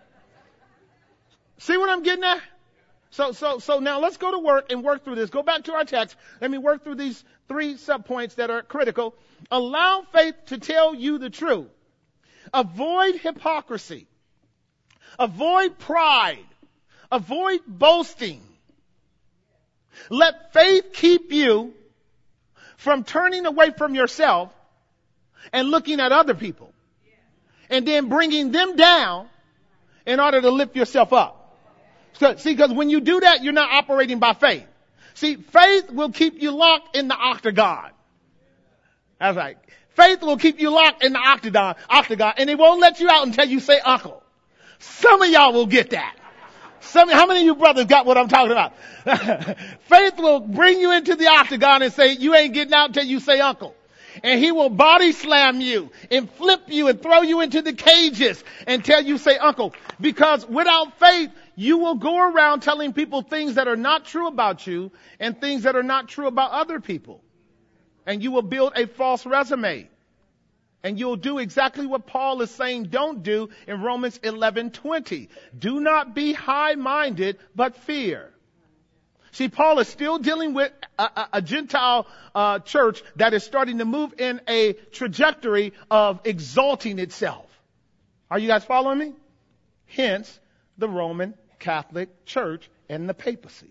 See what I'm getting at? So, so, so now let's go to work and work through this. Go back to our text. Let me work through these three subpoints that are critical. Allow faith to tell you the truth. Avoid hypocrisy. Avoid pride. Avoid boasting. Let faith keep you from turning away from yourself and looking at other people and then bringing them down in order to lift yourself up. So, see, because when you do that, you're not operating by faith. See, faith will keep you locked in the octagon. That's right. Faith will keep you locked in the octagon, octagon, and it won't let you out until you say uncle. Some of y'all will get that. Some, how many of you brothers got what I'm talking about? Faith will bring you into the octagon and say, you ain't getting out until you say uncle. And he will body slam you and flip you and throw you into the cages until you say uncle. Because without faith, you will go around telling people things that are not true about you and things that are not true about other people. And you will build a false resume. And you'll do exactly what Paul is saying don't do in Romans eleven twenty. Do not be high-minded, but fear. See, Paul is still dealing with a, a, a Gentile uh, church that is starting to move in a trajectory of exalting itself. Are you guys following me? Hence, the Roman Catholic Church and the papacy.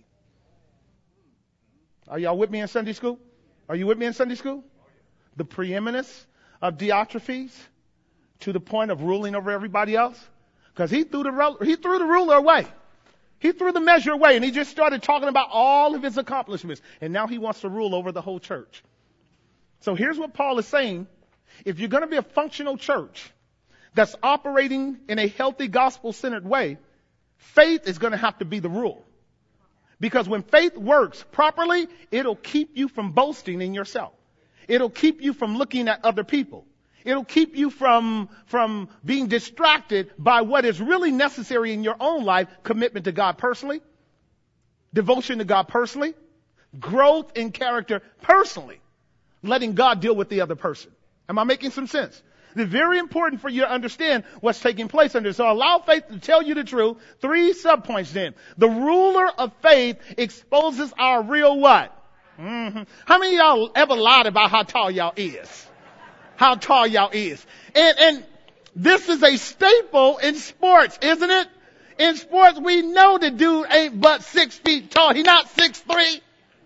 Are y'all with me in Sunday school? Are you with me in Sunday school? The preeminence of Diotrephes to the point of ruling over everybody else. Because he threw the he threw the ruler away. He threw the measure away and he just started talking about all of his accomplishments. And now he wants to rule over the whole church. So here's what Paul is saying. If you're going to be a functional church that's operating in a healthy gospel-centered way, faith is going to have to be the rule. Because when faith works properly, it'll keep you from boasting in yourself. It'll keep you from looking at other people. It'll keep you from, from being distracted by what is really necessary in your own life. Commitment to God personally, devotion to God personally, growth in character personally, letting God deal with the other person. Am I making some sense? It's very important for you to understand what's taking place under. So allow faith to tell you the truth. Three subpoints then. The ruler of faith exposes our real what? Mm-hmm. How many of y'all ever lied about how tall y'all is? How tall y'all is. And, and this is a staple in sports, isn't it? In sports, we know the dude ain't but six feet tall. He's not six three.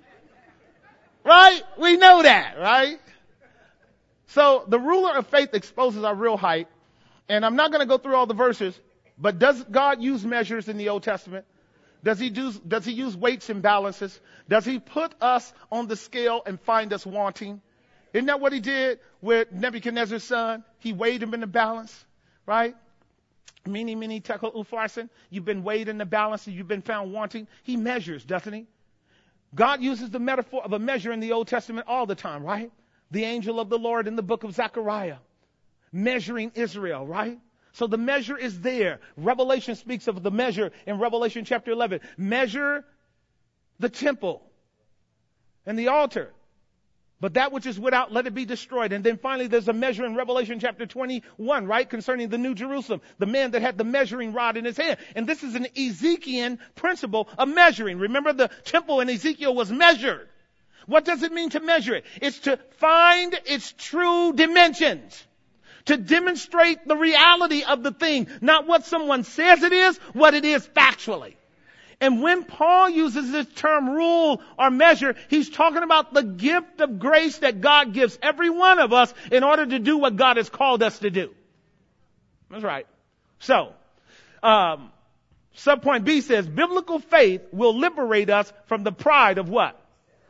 Right? We know that, right? So the ruler of faith exposes our real height. And I'm not going to go through all the verses, but does God use measures in the Old Testament? Does he do, does he use weights and balances? Does he put us on the scale and find us wanting? Isn't that what he did with Nebuchadnezzar's son? He weighed him in the balance, right? Mene, mene, tekel, upharsin. You've been weighed in the balance and you've been found wanting. He measures, doesn't he? God uses the metaphor of a measure in the Old Testament all the time, right? The angel of the Lord in the book of Zechariah, measuring Israel, right? So the measure is there. Revelation speaks of the measure in Revelation chapter eleven. Measure the temple and the altar. But that which is without, let it be destroyed. And then finally, there's a measure in Revelation chapter twenty-one, right? Concerning the New Jerusalem, the man that had the measuring rod in his hand. And this is an Ezekiel principle of measuring. Remember, the temple in Ezekiel was measured. What does it mean to measure it? It's to find its true dimensions. To demonstrate the reality of the thing. Not what someone says it is, what it is factually. And when Paul uses this term rule or measure, he's talking about the gift of grace that God gives every one of us in order to do what God has called us to do. That's right. So, um, subpoint B says, biblical faith will liberate us from the pride of what?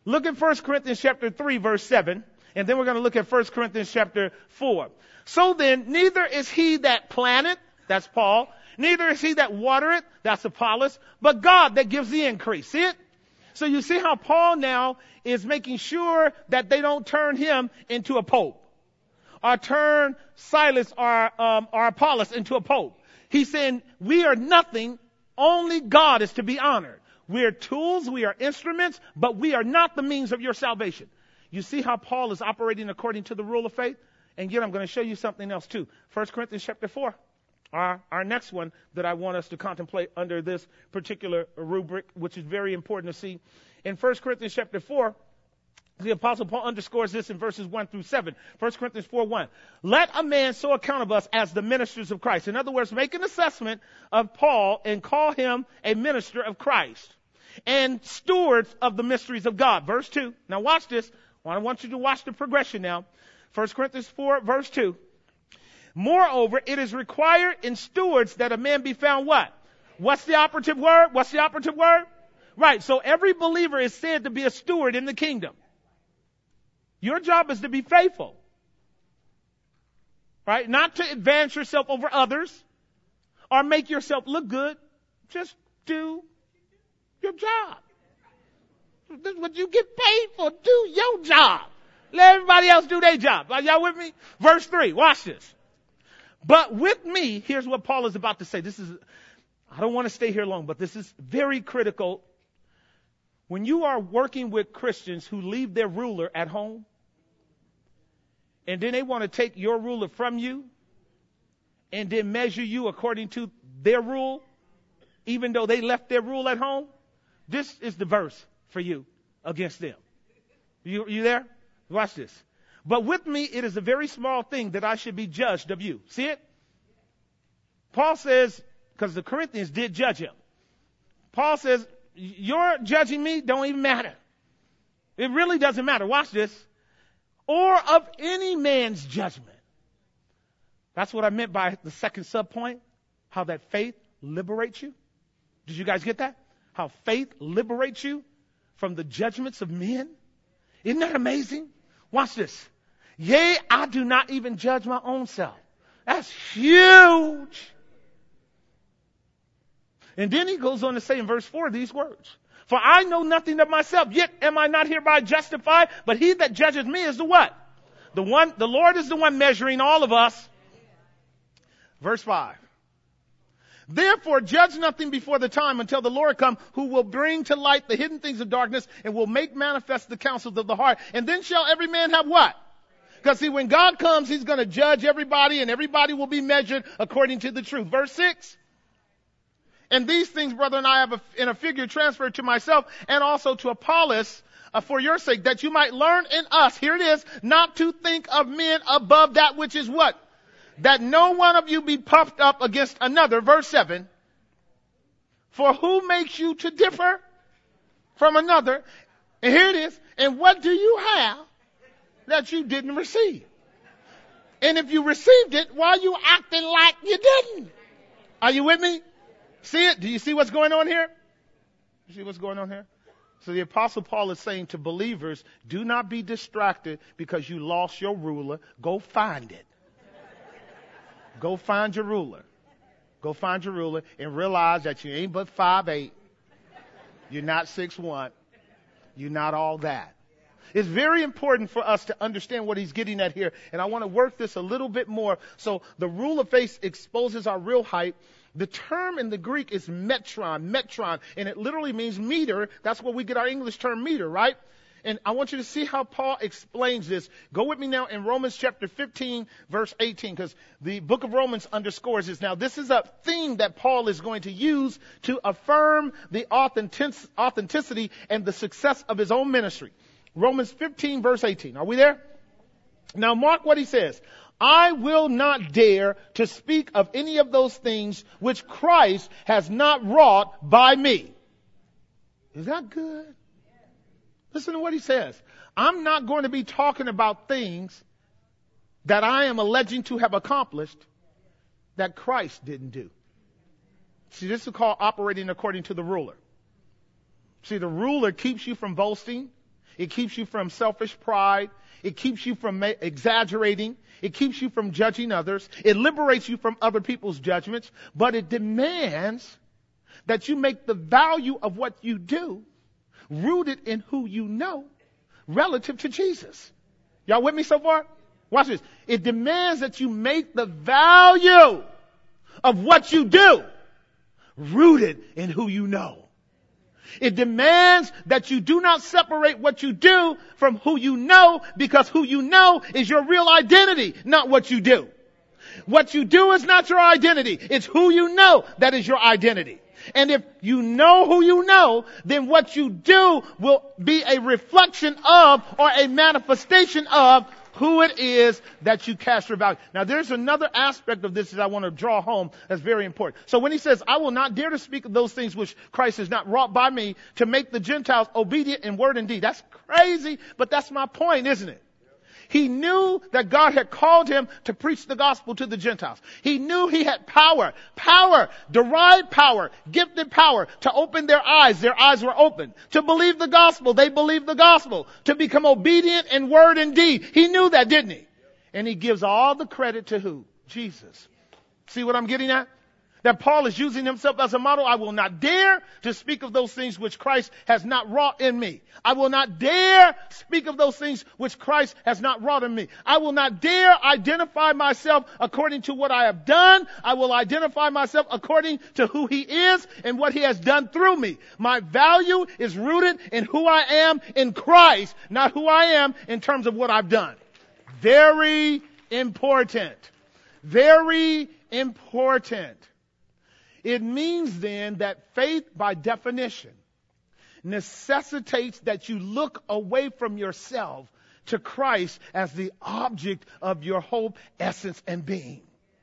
Look at First Corinthians chapter three, verse seven, and then we're going to look at First Corinthians chapter four. So then, neither is he that planteth, that's Paul, neither is he that watereth, that's Apollos, but God that gives the increase. See it? So you see how Paul now is making sure that they don't turn him into a pope, or turn Silas or, um, or Apollos into a pope. He's saying, we are nothing, only God is to be honored. We are tools, we are instruments, but we are not the means of your salvation. You see how Paul is operating according to the rule of faith? And yet I'm going to show you something else too. First Corinthians chapter four, our, our next one that I want us to contemplate under this particular rubric, which is very important to see. In First Corinthians chapter four, the Apostle Paul underscores this in verses one through seven. First Corinthians four one. Let a man so account of us as the ministers of Christ. In other words, make an assessment of Paul and call him a minister of Christ and stewards of the mysteries of God. Verse two. Now watch this. I want you to watch the progression now. First Corinthians four, verse two. Moreover, it is required in stewards that a man be found what? What's the operative word? What's the operative word? Right. So every believer is said to be a steward in the kingdom. Your job is to be faithful. Right? Not to advance yourself over others or make yourself look good. Just do your job. This is what you get paid for. Do your job. Let everybody else do their job. Are y'all with me? Verse three. Watch this. But with me, here's what Paul is about to say. This is, I don't want to stay here long, but this is very critical. When you are working with Christians who leave their ruler at home, and then they want to take your ruler from you, and then measure you according to their rule, even though they left their rule at home, this is the verse for you against them. You, you there? Watch this. But with me, it is a very small thing that I should be judged of you. See it? Paul says, because the Corinthians did judge him. Paul says, your judging me don't even matter. It really doesn't matter. Watch this. Or of any man's judgment. That's what I meant by the second subpoint. How that faith liberates you. Did you guys get that? How faith liberates you from the judgments of men. Isn't that amazing? Watch this. Yea, I do not even judge my own self. That's huge. And then he goes on to say in verse four these words. For I know nothing of myself, yet am I not hereby justified, but he that judges me is the what? The one, the Lord is the one measuring all of us. Verse five. Therefore judge nothing before the time until the Lord come, who will bring to light the hidden things of darkness and will make manifest the counsels of the heart. And then shall every man have what? Because see, when God comes, he's going to judge everybody and everybody will be measured according to the truth. Verse six. And these things, brethren, I have a, in a figure transferred to myself and also to Apollos uh, for your sake, that you might learn in us, here it is, not to think of men above that which is what? That no one of you be puffed up against another. Verse seven. For who makes you to differ from another? And here it is. And what do you have that you didn't receive? And if you received it, why are you acting like you didn't? Are you with me? See it? Do you see what's going on here? You see what's going on here? So the Apostle Paul is saying to believers, do not be distracted because you lost your ruler. Go find it. Go find your ruler. Go find your ruler and realize that you ain't but five eight. You're not six one. You're not all that. It's very important for us to understand what he's getting at here. And I want to work this a little bit more. So the rule of faith exposes our real height. The term in the Greek is metron, metron, and it literally means meter. That's where we get our English term meter, right? And I want you to see how Paul explains this. Go with me now in Romans chapter fifteen, verse eighteen, because the book of Romans underscores this. Now, this is a theme that Paul is going to use to affirm the authentic- authenticity and the success of his own ministry. Romans fifteen, verse eighteen. Are we there? Now, mark what he says. I will not dare to speak of any of those things which Christ has not wrought by me. Is that good? Listen to what he says. I'm not going to be talking about things that I am alleging to have accomplished that Christ didn't do. See, this is called operating according to the ruler. See, the ruler keeps you from boasting. It keeps you from selfish pride. It keeps you from exaggerating. It keeps you from judging others. It liberates you from other people's judgments. But it demands that you make the value of what you do rooted in who you know relative to Jesus. Y'all with me so far? Watch this. It demands that you make the value of what you do rooted in who you know. It demands that you do not separate what you do from who you know, because who you know is your real identity, not what you do. What you do is not your identity. It's who you know that is your identity. And if you know who you know, then what you do will be a reflection of or a manifestation of who it is that you cast your value. Now, there's another aspect of this that I want to draw home that's very important. So when he says, I will not dare to speak of those things which Christ has not wrought by me to make the Gentiles obedient in word and deed. That's crazy, but that's my point, isn't it? He knew that God had called him to preach the gospel to the Gentiles. He knew he had power, power, derived power, gifted power to open their eyes. Their eyes were open. To believe the gospel, they believed the gospel. To become obedient in word and deed. He knew that, didn't he? And he gives all the credit to who? Jesus. See what I'm getting at? That Paul is using himself as a model. I will not dare to speak of those things which Christ has not wrought in me. I will not dare speak of those things which Christ has not wrought in me. I will not dare identify myself according to what I have done. I will identify myself according to who he is and what he has done through me. My value is rooted in who I am in Christ, not who I am in terms of what I've done. Very important. Very important. It means then that faith, by definition, necessitates that you look away from yourself to Christ as the object of your hope, essence, and being.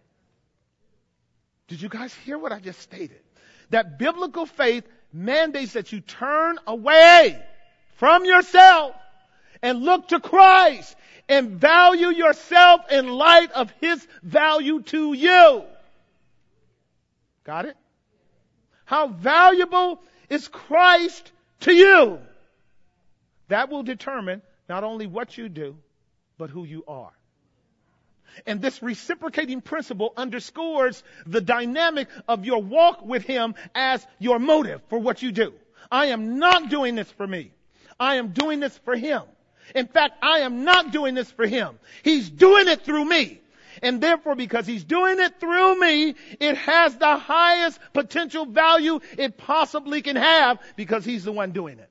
Did you guys hear what I just stated? That biblical faith mandates that you turn away from yourself and look to Christ and value yourself in light of his value to you. Got it? How valuable is Christ to you? That will determine not only what you do, but who you are. And this reciprocating principle underscores the dynamic of your walk with him as your motive for what you do. I am not doing this for me. I am doing this for him. In fact, I am not doing this for him. He's doing it through me. And therefore, because he's doing it through me, it has the highest potential value it possibly can have, because he's the one doing it.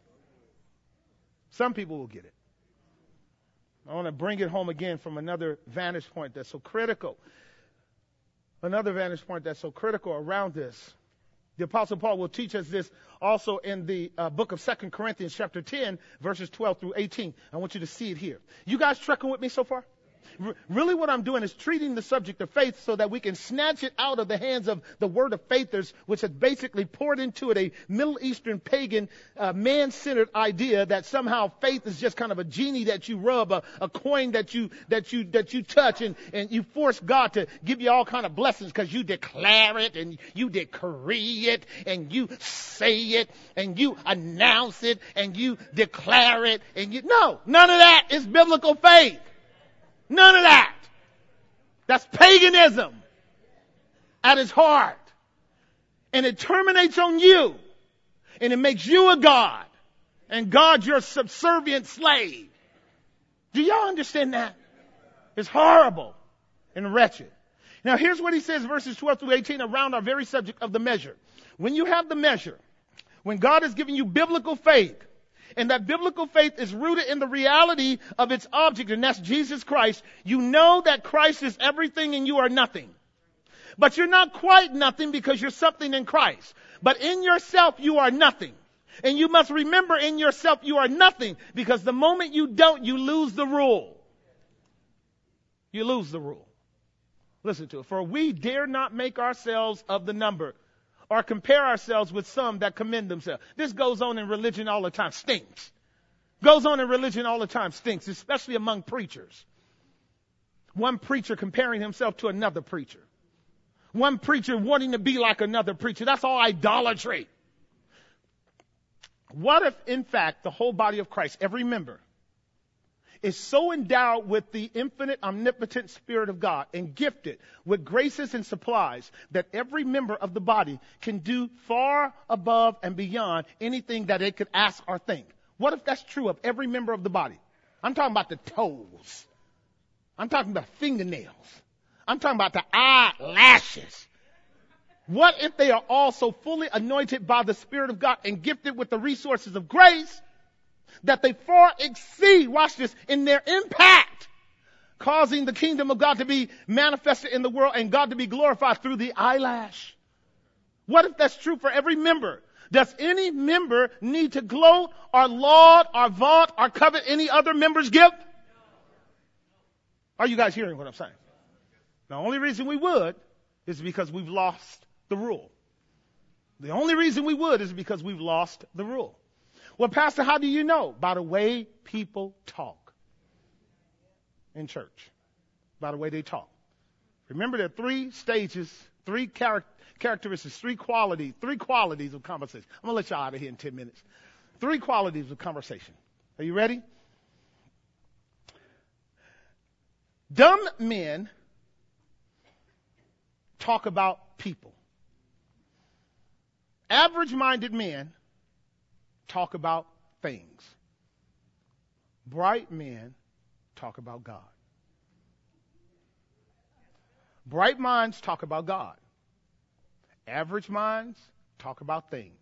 Some people will get it. I want to bring it home again from another vantage point that's so critical. Another vantage point that's so critical around this. The Apostle Paul will teach us this also in the uh, book of Second Corinthians chapter ten, verses twelve through eighteen. I want you to see it here. You guys trekking with me so far? Really what I'm doing is treating the subject of faith so that we can snatch it out of the hands of the word of faithers, which has basically poured into it a Middle Eastern pagan, uh, man-centered idea that somehow faith is just kind of a genie that you rub, a, a coin that you that you that you touch, and, and you force God to give you all kind of blessings because you declare it and you decree it and you say it and you announce it and you declare it and you no, none of that is biblical faith. None of that. That's paganism at its heart. And it terminates on you. And it makes you a god. And God your subservient slave. Do y'all understand that? It's horrible and wretched. Now here's what he says, verses twelve through eighteen, around our very subject of the measure. When you have the measure, when God has given you biblical faith, and that biblical faith is rooted in the reality of its object, and that's Jesus Christ, you know that Christ is everything and you are nothing. But you're not quite nothing because you're something in Christ. But in yourself, you are nothing. And you must remember in yourself, you are nothing, because the moment you don't, you lose the rule. You lose the rule. Listen to it. For we dare not make ourselves of the number, or compare ourselves with some that commend themselves. This goes on in religion all the time. Stinks. Goes on in religion all the time. Stinks, especially among preachers. One preacher comparing himself to another preacher. One preacher wanting to be like another preacher. That's all idolatry. What if, in fact, the whole body of Christ, every member, is so endowed with the infinite, omnipotent Spirit of God and gifted with graces and supplies that every member of the body can do far above and beyond anything that it could ask or think? What if that's true of every member of the body? I'm talking about the toes. I'm talking about fingernails. I'm talking about the eyelashes. What if they are all so fully anointed by the Spirit of God and gifted with the resources of grace that they far exceed, watch this, in their impact, causing the kingdom of God to be manifested in the world and God to be glorified through the eyelash? What if that's true for every member? Does any member need to gloat or laud or vaunt or covet any other member's gift? Are you guys hearing what I'm saying? The only reason we would is because we've lost the rule. The only reason we would is because we've lost the rule. Well, Pastor, how do you know? By the way people talk in church. By the way they talk. Remember, there are three stages, three char- characteristics, three qualities, three qualities of conversation. I'm going to let y'all out of here in ten minutes. Three qualities of conversation. Are you ready? Dumb men talk about people. Average-minded men talk about things. Bright men talk about God. Bright minds talk about God. Average minds talk about things.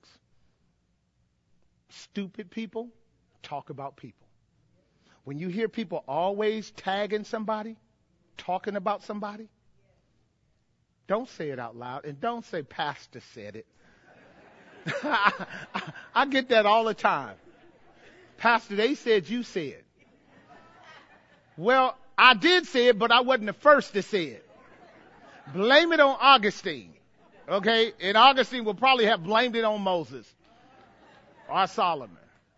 Stupid people talk about people. When you hear people always tagging somebody, talking about somebody, don't say it out loud and don't say Pastor said it. I, I get that all the time. Pastor, they said you said. Well, I did say it, but I wasn't the first to say it. Blame it on Augustine. Okay? And Augustine will probably have blamed it on Moses or Solomon.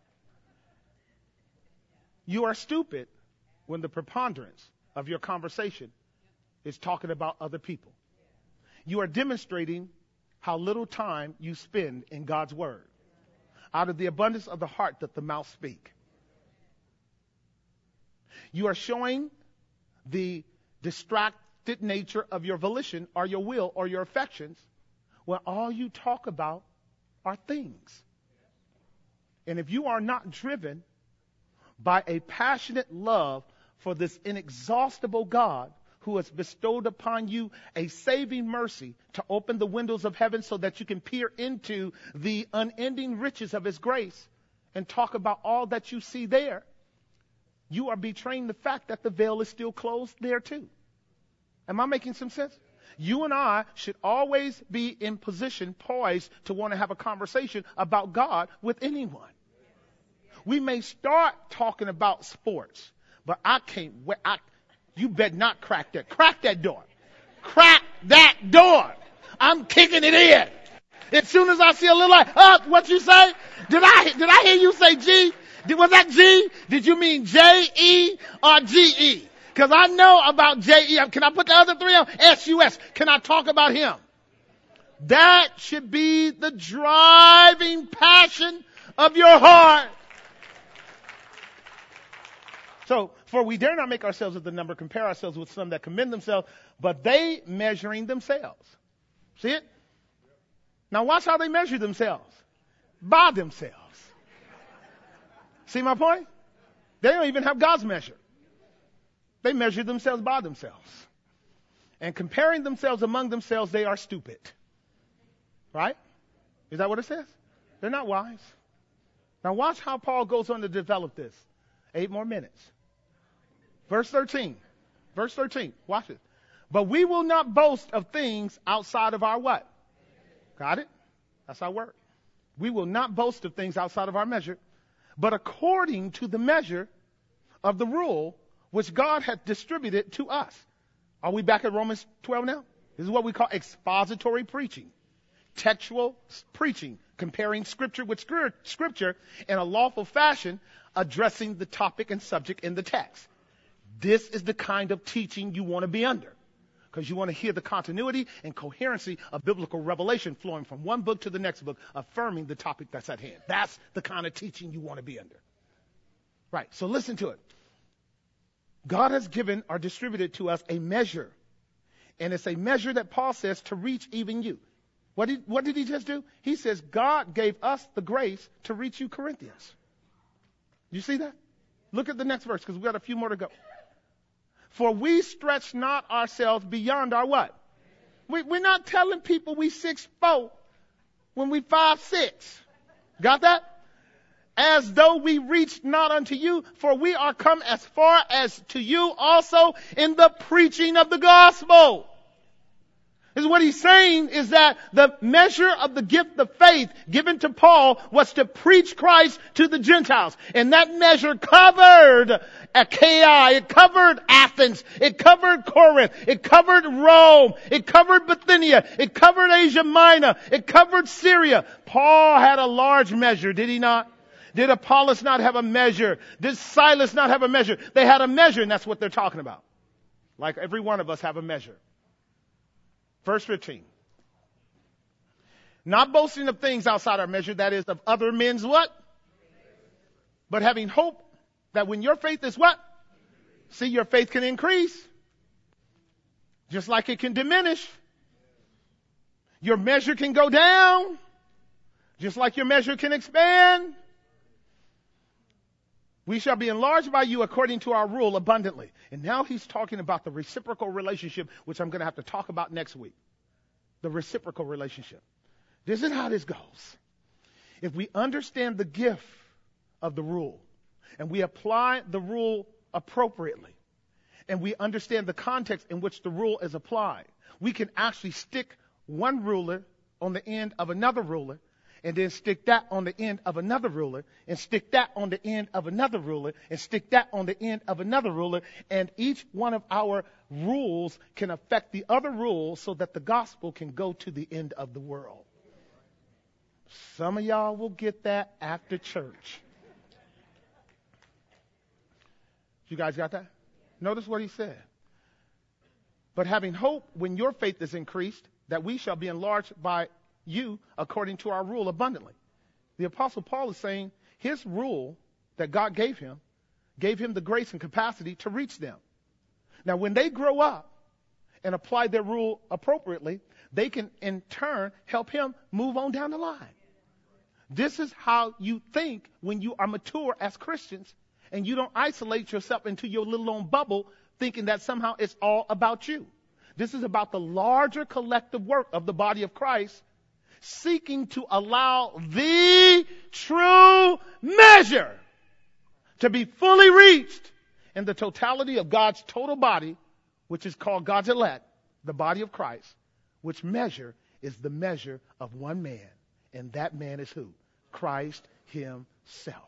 You are stupid when the preponderance of your conversation is talking about other people. You are demonstrating how little time you spend in God's word. Out of the abundance of the heart doth the mouth speak. You are showing the distracted nature of your volition or your will or your affections when all you talk about are things. And if you are not driven by a passionate love for this inexhaustible God who has bestowed upon you a saving mercy to open the windows of heaven so that you can peer into the unending riches of his grace and talk about all that you see there, you are betraying the fact that the veil is still closed there too. Am I making some sense? You and I should always be in position, poised to want to have a conversation about God with anyone. We may start talking about sports, but I can't wait. I, you better not crack that. Crack that door. Crack that door. I'm kicking it in. As soon as I see a little light, up, what you say? Did I, did I hear you say G? Did, was that G? Did you mean J E or G E? Cause I know about J E. Can I put the other three on? S U S. Can I talk about him? That should be the driving passion of your heart. So, for we dare not make ourselves of the number, compare ourselves with some that commend themselves, but they measuring themselves. See it? Now watch how they measure themselves. By themselves. See my point? They don't even have God's measure. They measure themselves by themselves. And comparing themselves among themselves, they are stupid. Right? Is that what it says? They're not wise. Now watch how Paul goes on to develop this. Eight more minutes. Verse thirteen. Verse thirteen. Watch it. But we will not boast of things outside of our what? Got it? That's our word. We will not boast of things outside of our measure, but according to the measure of the rule which God hath distributed to us. Are we back at Romans twelve now? This is what we call expository preaching. Textual preaching. Comparing scripture with scripture in a lawful fashion, addressing the topic and subject in the text. This is the kind of teaching you want to be under. Because you want to hear the continuity and coherency of biblical revelation flowing from one book to the next book, affirming the topic that's at hand. That's the kind of teaching you want to be under. Right, so listen to it. God has given or distributed to us a measure. And it's a measure that Paul says to reach even you. What did, what did he just do? He says God gave us the grace to reach you, Corinthians. You see that? Look at the next verse, because we've got a few more to go. For we stretch not ourselves beyond our what? We, we're not telling people we six foot when we five six. Got that? As though we reached not unto you, for we are come as far as to you also in the preaching of the gospel. Is what he's saying is that the measure of the gift of faith given to Paul was to preach Christ to the Gentiles. And that measure covered Achaia, it covered Athens, it covered Corinth, it covered Rome, it covered Bithynia, it covered Asia Minor, it covered Syria. Paul had a large measure, did he not? Did Apollos not have a measure? Did Silas not have a measure? They had a measure, and that's what they're talking about. Like every one of us have a measure. Verse fifteen. Not boasting of things outside our measure, that is of other men's what? But having hope that when your faith is what? See, your faith can increase. Just like it can diminish. Your measure can go down. Just like your measure can expand. We shall be enlarged by you according to our rule abundantly. And now he's talking about the reciprocal relationship, which I'm going to have to talk about next week. The reciprocal relationship. This is how this goes. If we understand the gift of the rule, and we apply the rule appropriately, and we understand the context in which the rule is applied, we can actually stick one ruler on the end of another ruler, and then stick that on the end of another ruler, and stick that on the end of another ruler, and stick that on the end of another ruler, and each one of our rules can affect the other rules so that the gospel can go to the end of the world. Some of y'all will get that after church. You guys got that? Notice what he said. But having hope when your faith is increased, that we shall be enlarged by you according to our rule abundantly. The Apostle Paul is saying his rule that God gave him, gave him the grace and capacity to reach them. Now, when they grow up and apply their rule appropriately, they can in turn help him move on down the line. This is how you think when you are mature as Christians and you don't isolate yourself into your little own bubble thinking that somehow it's all about you. This is about the larger collective work of the body of Christ seeking to allow the true measure to be fully reached in the totality of God's total body, which is called God's elect, the body of Christ, which measure is the measure of one man, and that man is who? Christ himself.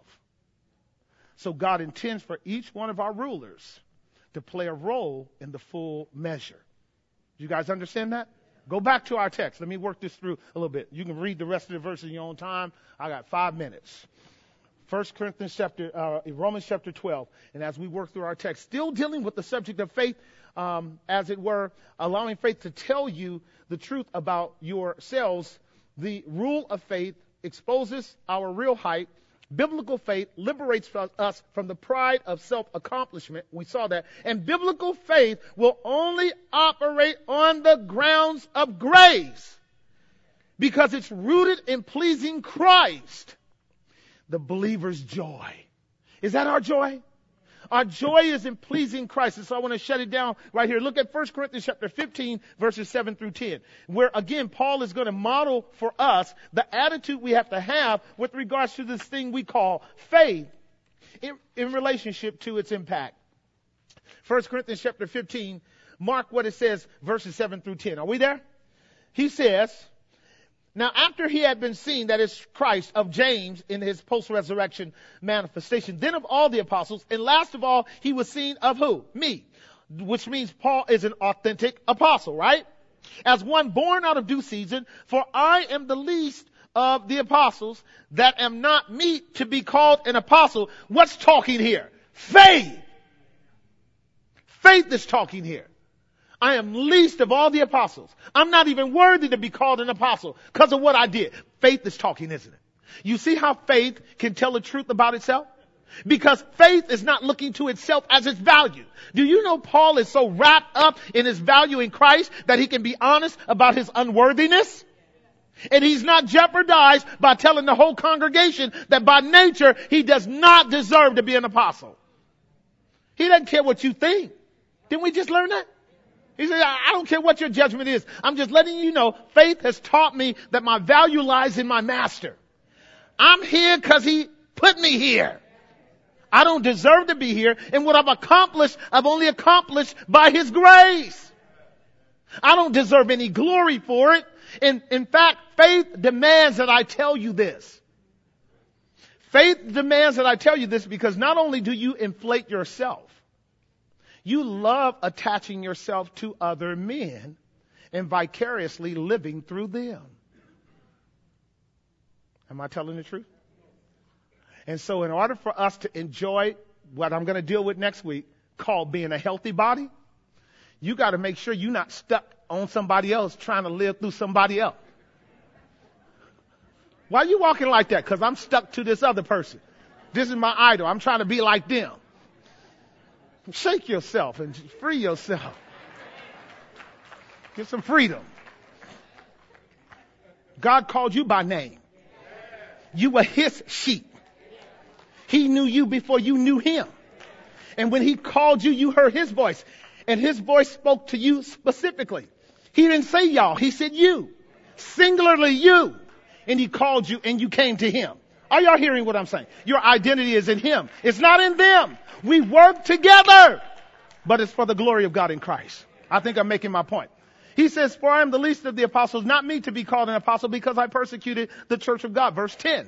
So God intends for each one of our rulers to play a role in the full measure. Do you guys understand that? Go back to our text. Let me work this through a little bit. You can read the rest of the verse in your own time. I got five minutes. First Corinthians chapter, uh, Romans chapter twelve. And as we work through our text, still dealing with the subject of faith, um, as it were, allowing faith to tell you the truth about yourselves. The rule of faith exposes our real height. Biblical faith liberates us from the pride of self-accomplishment. We saw that. And biblical faith will only operate on the grounds of grace because it's rooted in pleasing Christ, the believer's joy. Is that our joy? Our joy is in pleasing Christ. And so I want to shut it down right here. Look at First Corinthians chapter fifteen, verses seven through ten, where again, Paul is going to model for us the attitude we have to have with regards to this thing we call faith in, in relationship to its impact. First Corinthians chapter fifteen, mark what it says, verses seven through ten. Are we there? He says, now after he had been seen, that is Christ, of James in his post-resurrection manifestation, then of all the apostles, and last of all, he was seen of who? Me. Which means Paul is an authentic apostle, right? As one born out of due season, for I am the least of the apostles, that am not meet to be called an apostle. What's talking here? Faith. Faith is talking here. I am least of all the apostles. I'm not even worthy to be called an apostle because of what I did. Faith is talking, isn't it? You see how faith can tell the truth about itself? Because faith is not looking to itself as its value. Do you know Paul is so wrapped up in his value in Christ that he can be honest about his unworthiness? And he's not jeopardized by telling the whole congregation that by nature he does not deserve to be an apostle. He doesn't care what you think. Didn't we just learn that? He said, I don't care what your judgment is. I'm just letting you know faith has taught me that my value lies in my master. I'm here because he put me here. I don't deserve to be here. And what I've accomplished, I've only accomplished by his grace. I don't deserve any glory for it. In, in fact, faith demands that I tell you this. Faith demands that I tell you this because not only do you inflate yourself, you love attaching yourself to other men and vicariously living through them. Am I telling the truth? And so in order for us to enjoy what I'm going to deal with next week, called being a healthy body, you got to make sure you're not stuck on somebody else trying to live through somebody else. Why are you walking like that? Because I'm stuck to this other person. This is my idol. I'm trying to be like them. Shake yourself and free yourself. Get some freedom. God called you by name. You were his sheep. He knew you before you knew him. And when he called you, you heard his voice. And his voice spoke to you specifically. He didn't say y'all. He said you. Singularly you. And he called you and you came to him. Are y'all hearing what I'm saying? Your identity is in him. It's not in them. We work together. But it's for the glory of God in Christ. I think I'm making my point. He says, for I am the least of the apostles, not me to be called an apostle because I persecuted the church of God. Verse ten.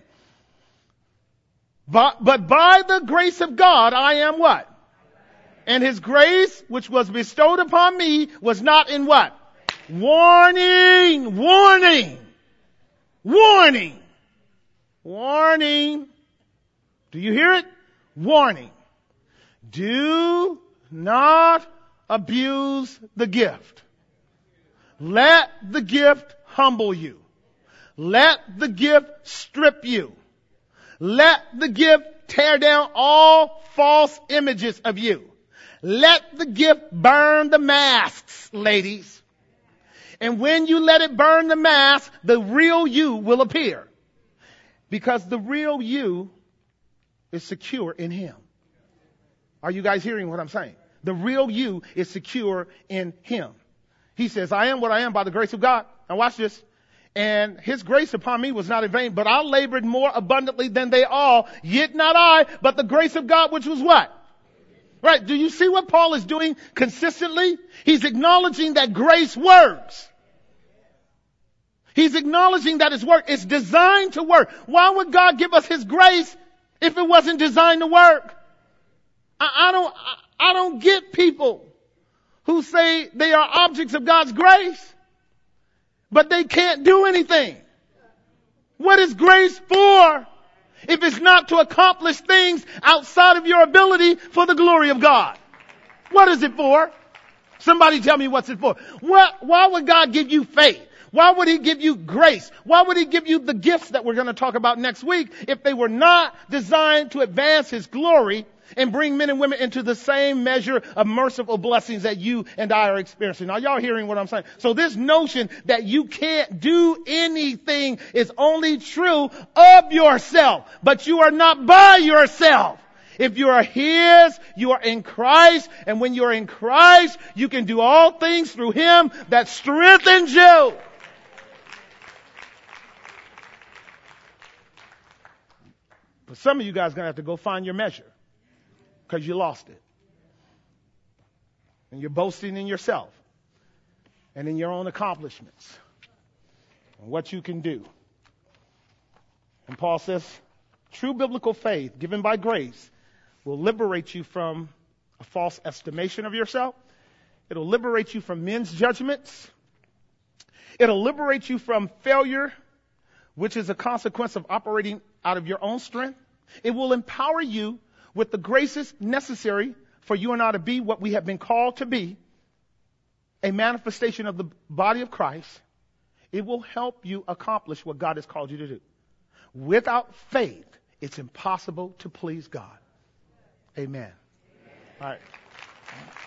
But, but by the grace of God, I am what? And his grace, which was bestowed upon me, was not in what? Warning, warning, warning, warning. Do you hear it? Warning. Do not abuse the gift. Let the gift humble you. Let the gift strip you. Let the gift tear down all false images of you. Let the gift burn the masks, ladies. And when you let it burn the mask, the real you will appear. Because the real you is secure in him. Are you guys hearing what I'm saying? The real you is secure in him. He says, I am what I am by the grace of God. Now watch this. And his grace upon me was not in vain, but I labored more abundantly than they all. Yet not I, but the grace of God, which was what? Right. Do you see what Paul is doing consistently? He's acknowledging that grace works. He's acknowledging that his work is designed to work. Why would God give us his grace if it wasn't designed to work? I, I don't, I, I don't get people who say they are objects of God's grace, but they can't do anything. What is grace for if it's not to accomplish things outside of your ability for the glory of God? What is it for? Somebody tell me what's it for. What, why would God give you faith? Why would he give you grace? Why would he give you the gifts that we're going to talk about next week if they were not designed to advance his glory and bring men and women into the same measure of merciful blessings that you and I are experiencing? Are y'all hearing what I'm saying? So this notion that you can't do anything is only true of yourself, but you are not by yourself. If you are his, you are in Christ, and when you are in Christ, you can do all things through him that strengthens you. But some of you guys are going to have to go find your measure. Because you lost it. And you're boasting in yourself. And in your own accomplishments. And what you can do. And Paul says, true biblical faith given by grace will liberate you from a false estimation of yourself. It'll liberate you from men's judgments. It'll liberate you from failure, which is a consequence of operating out of your own strength. It will empower you with the graces necessary for you and I to be what we have been called to be. a manifestation of the body of Christ, it will help you accomplish what God has called you to do. Without faith, it's impossible to please God. Amen. All right.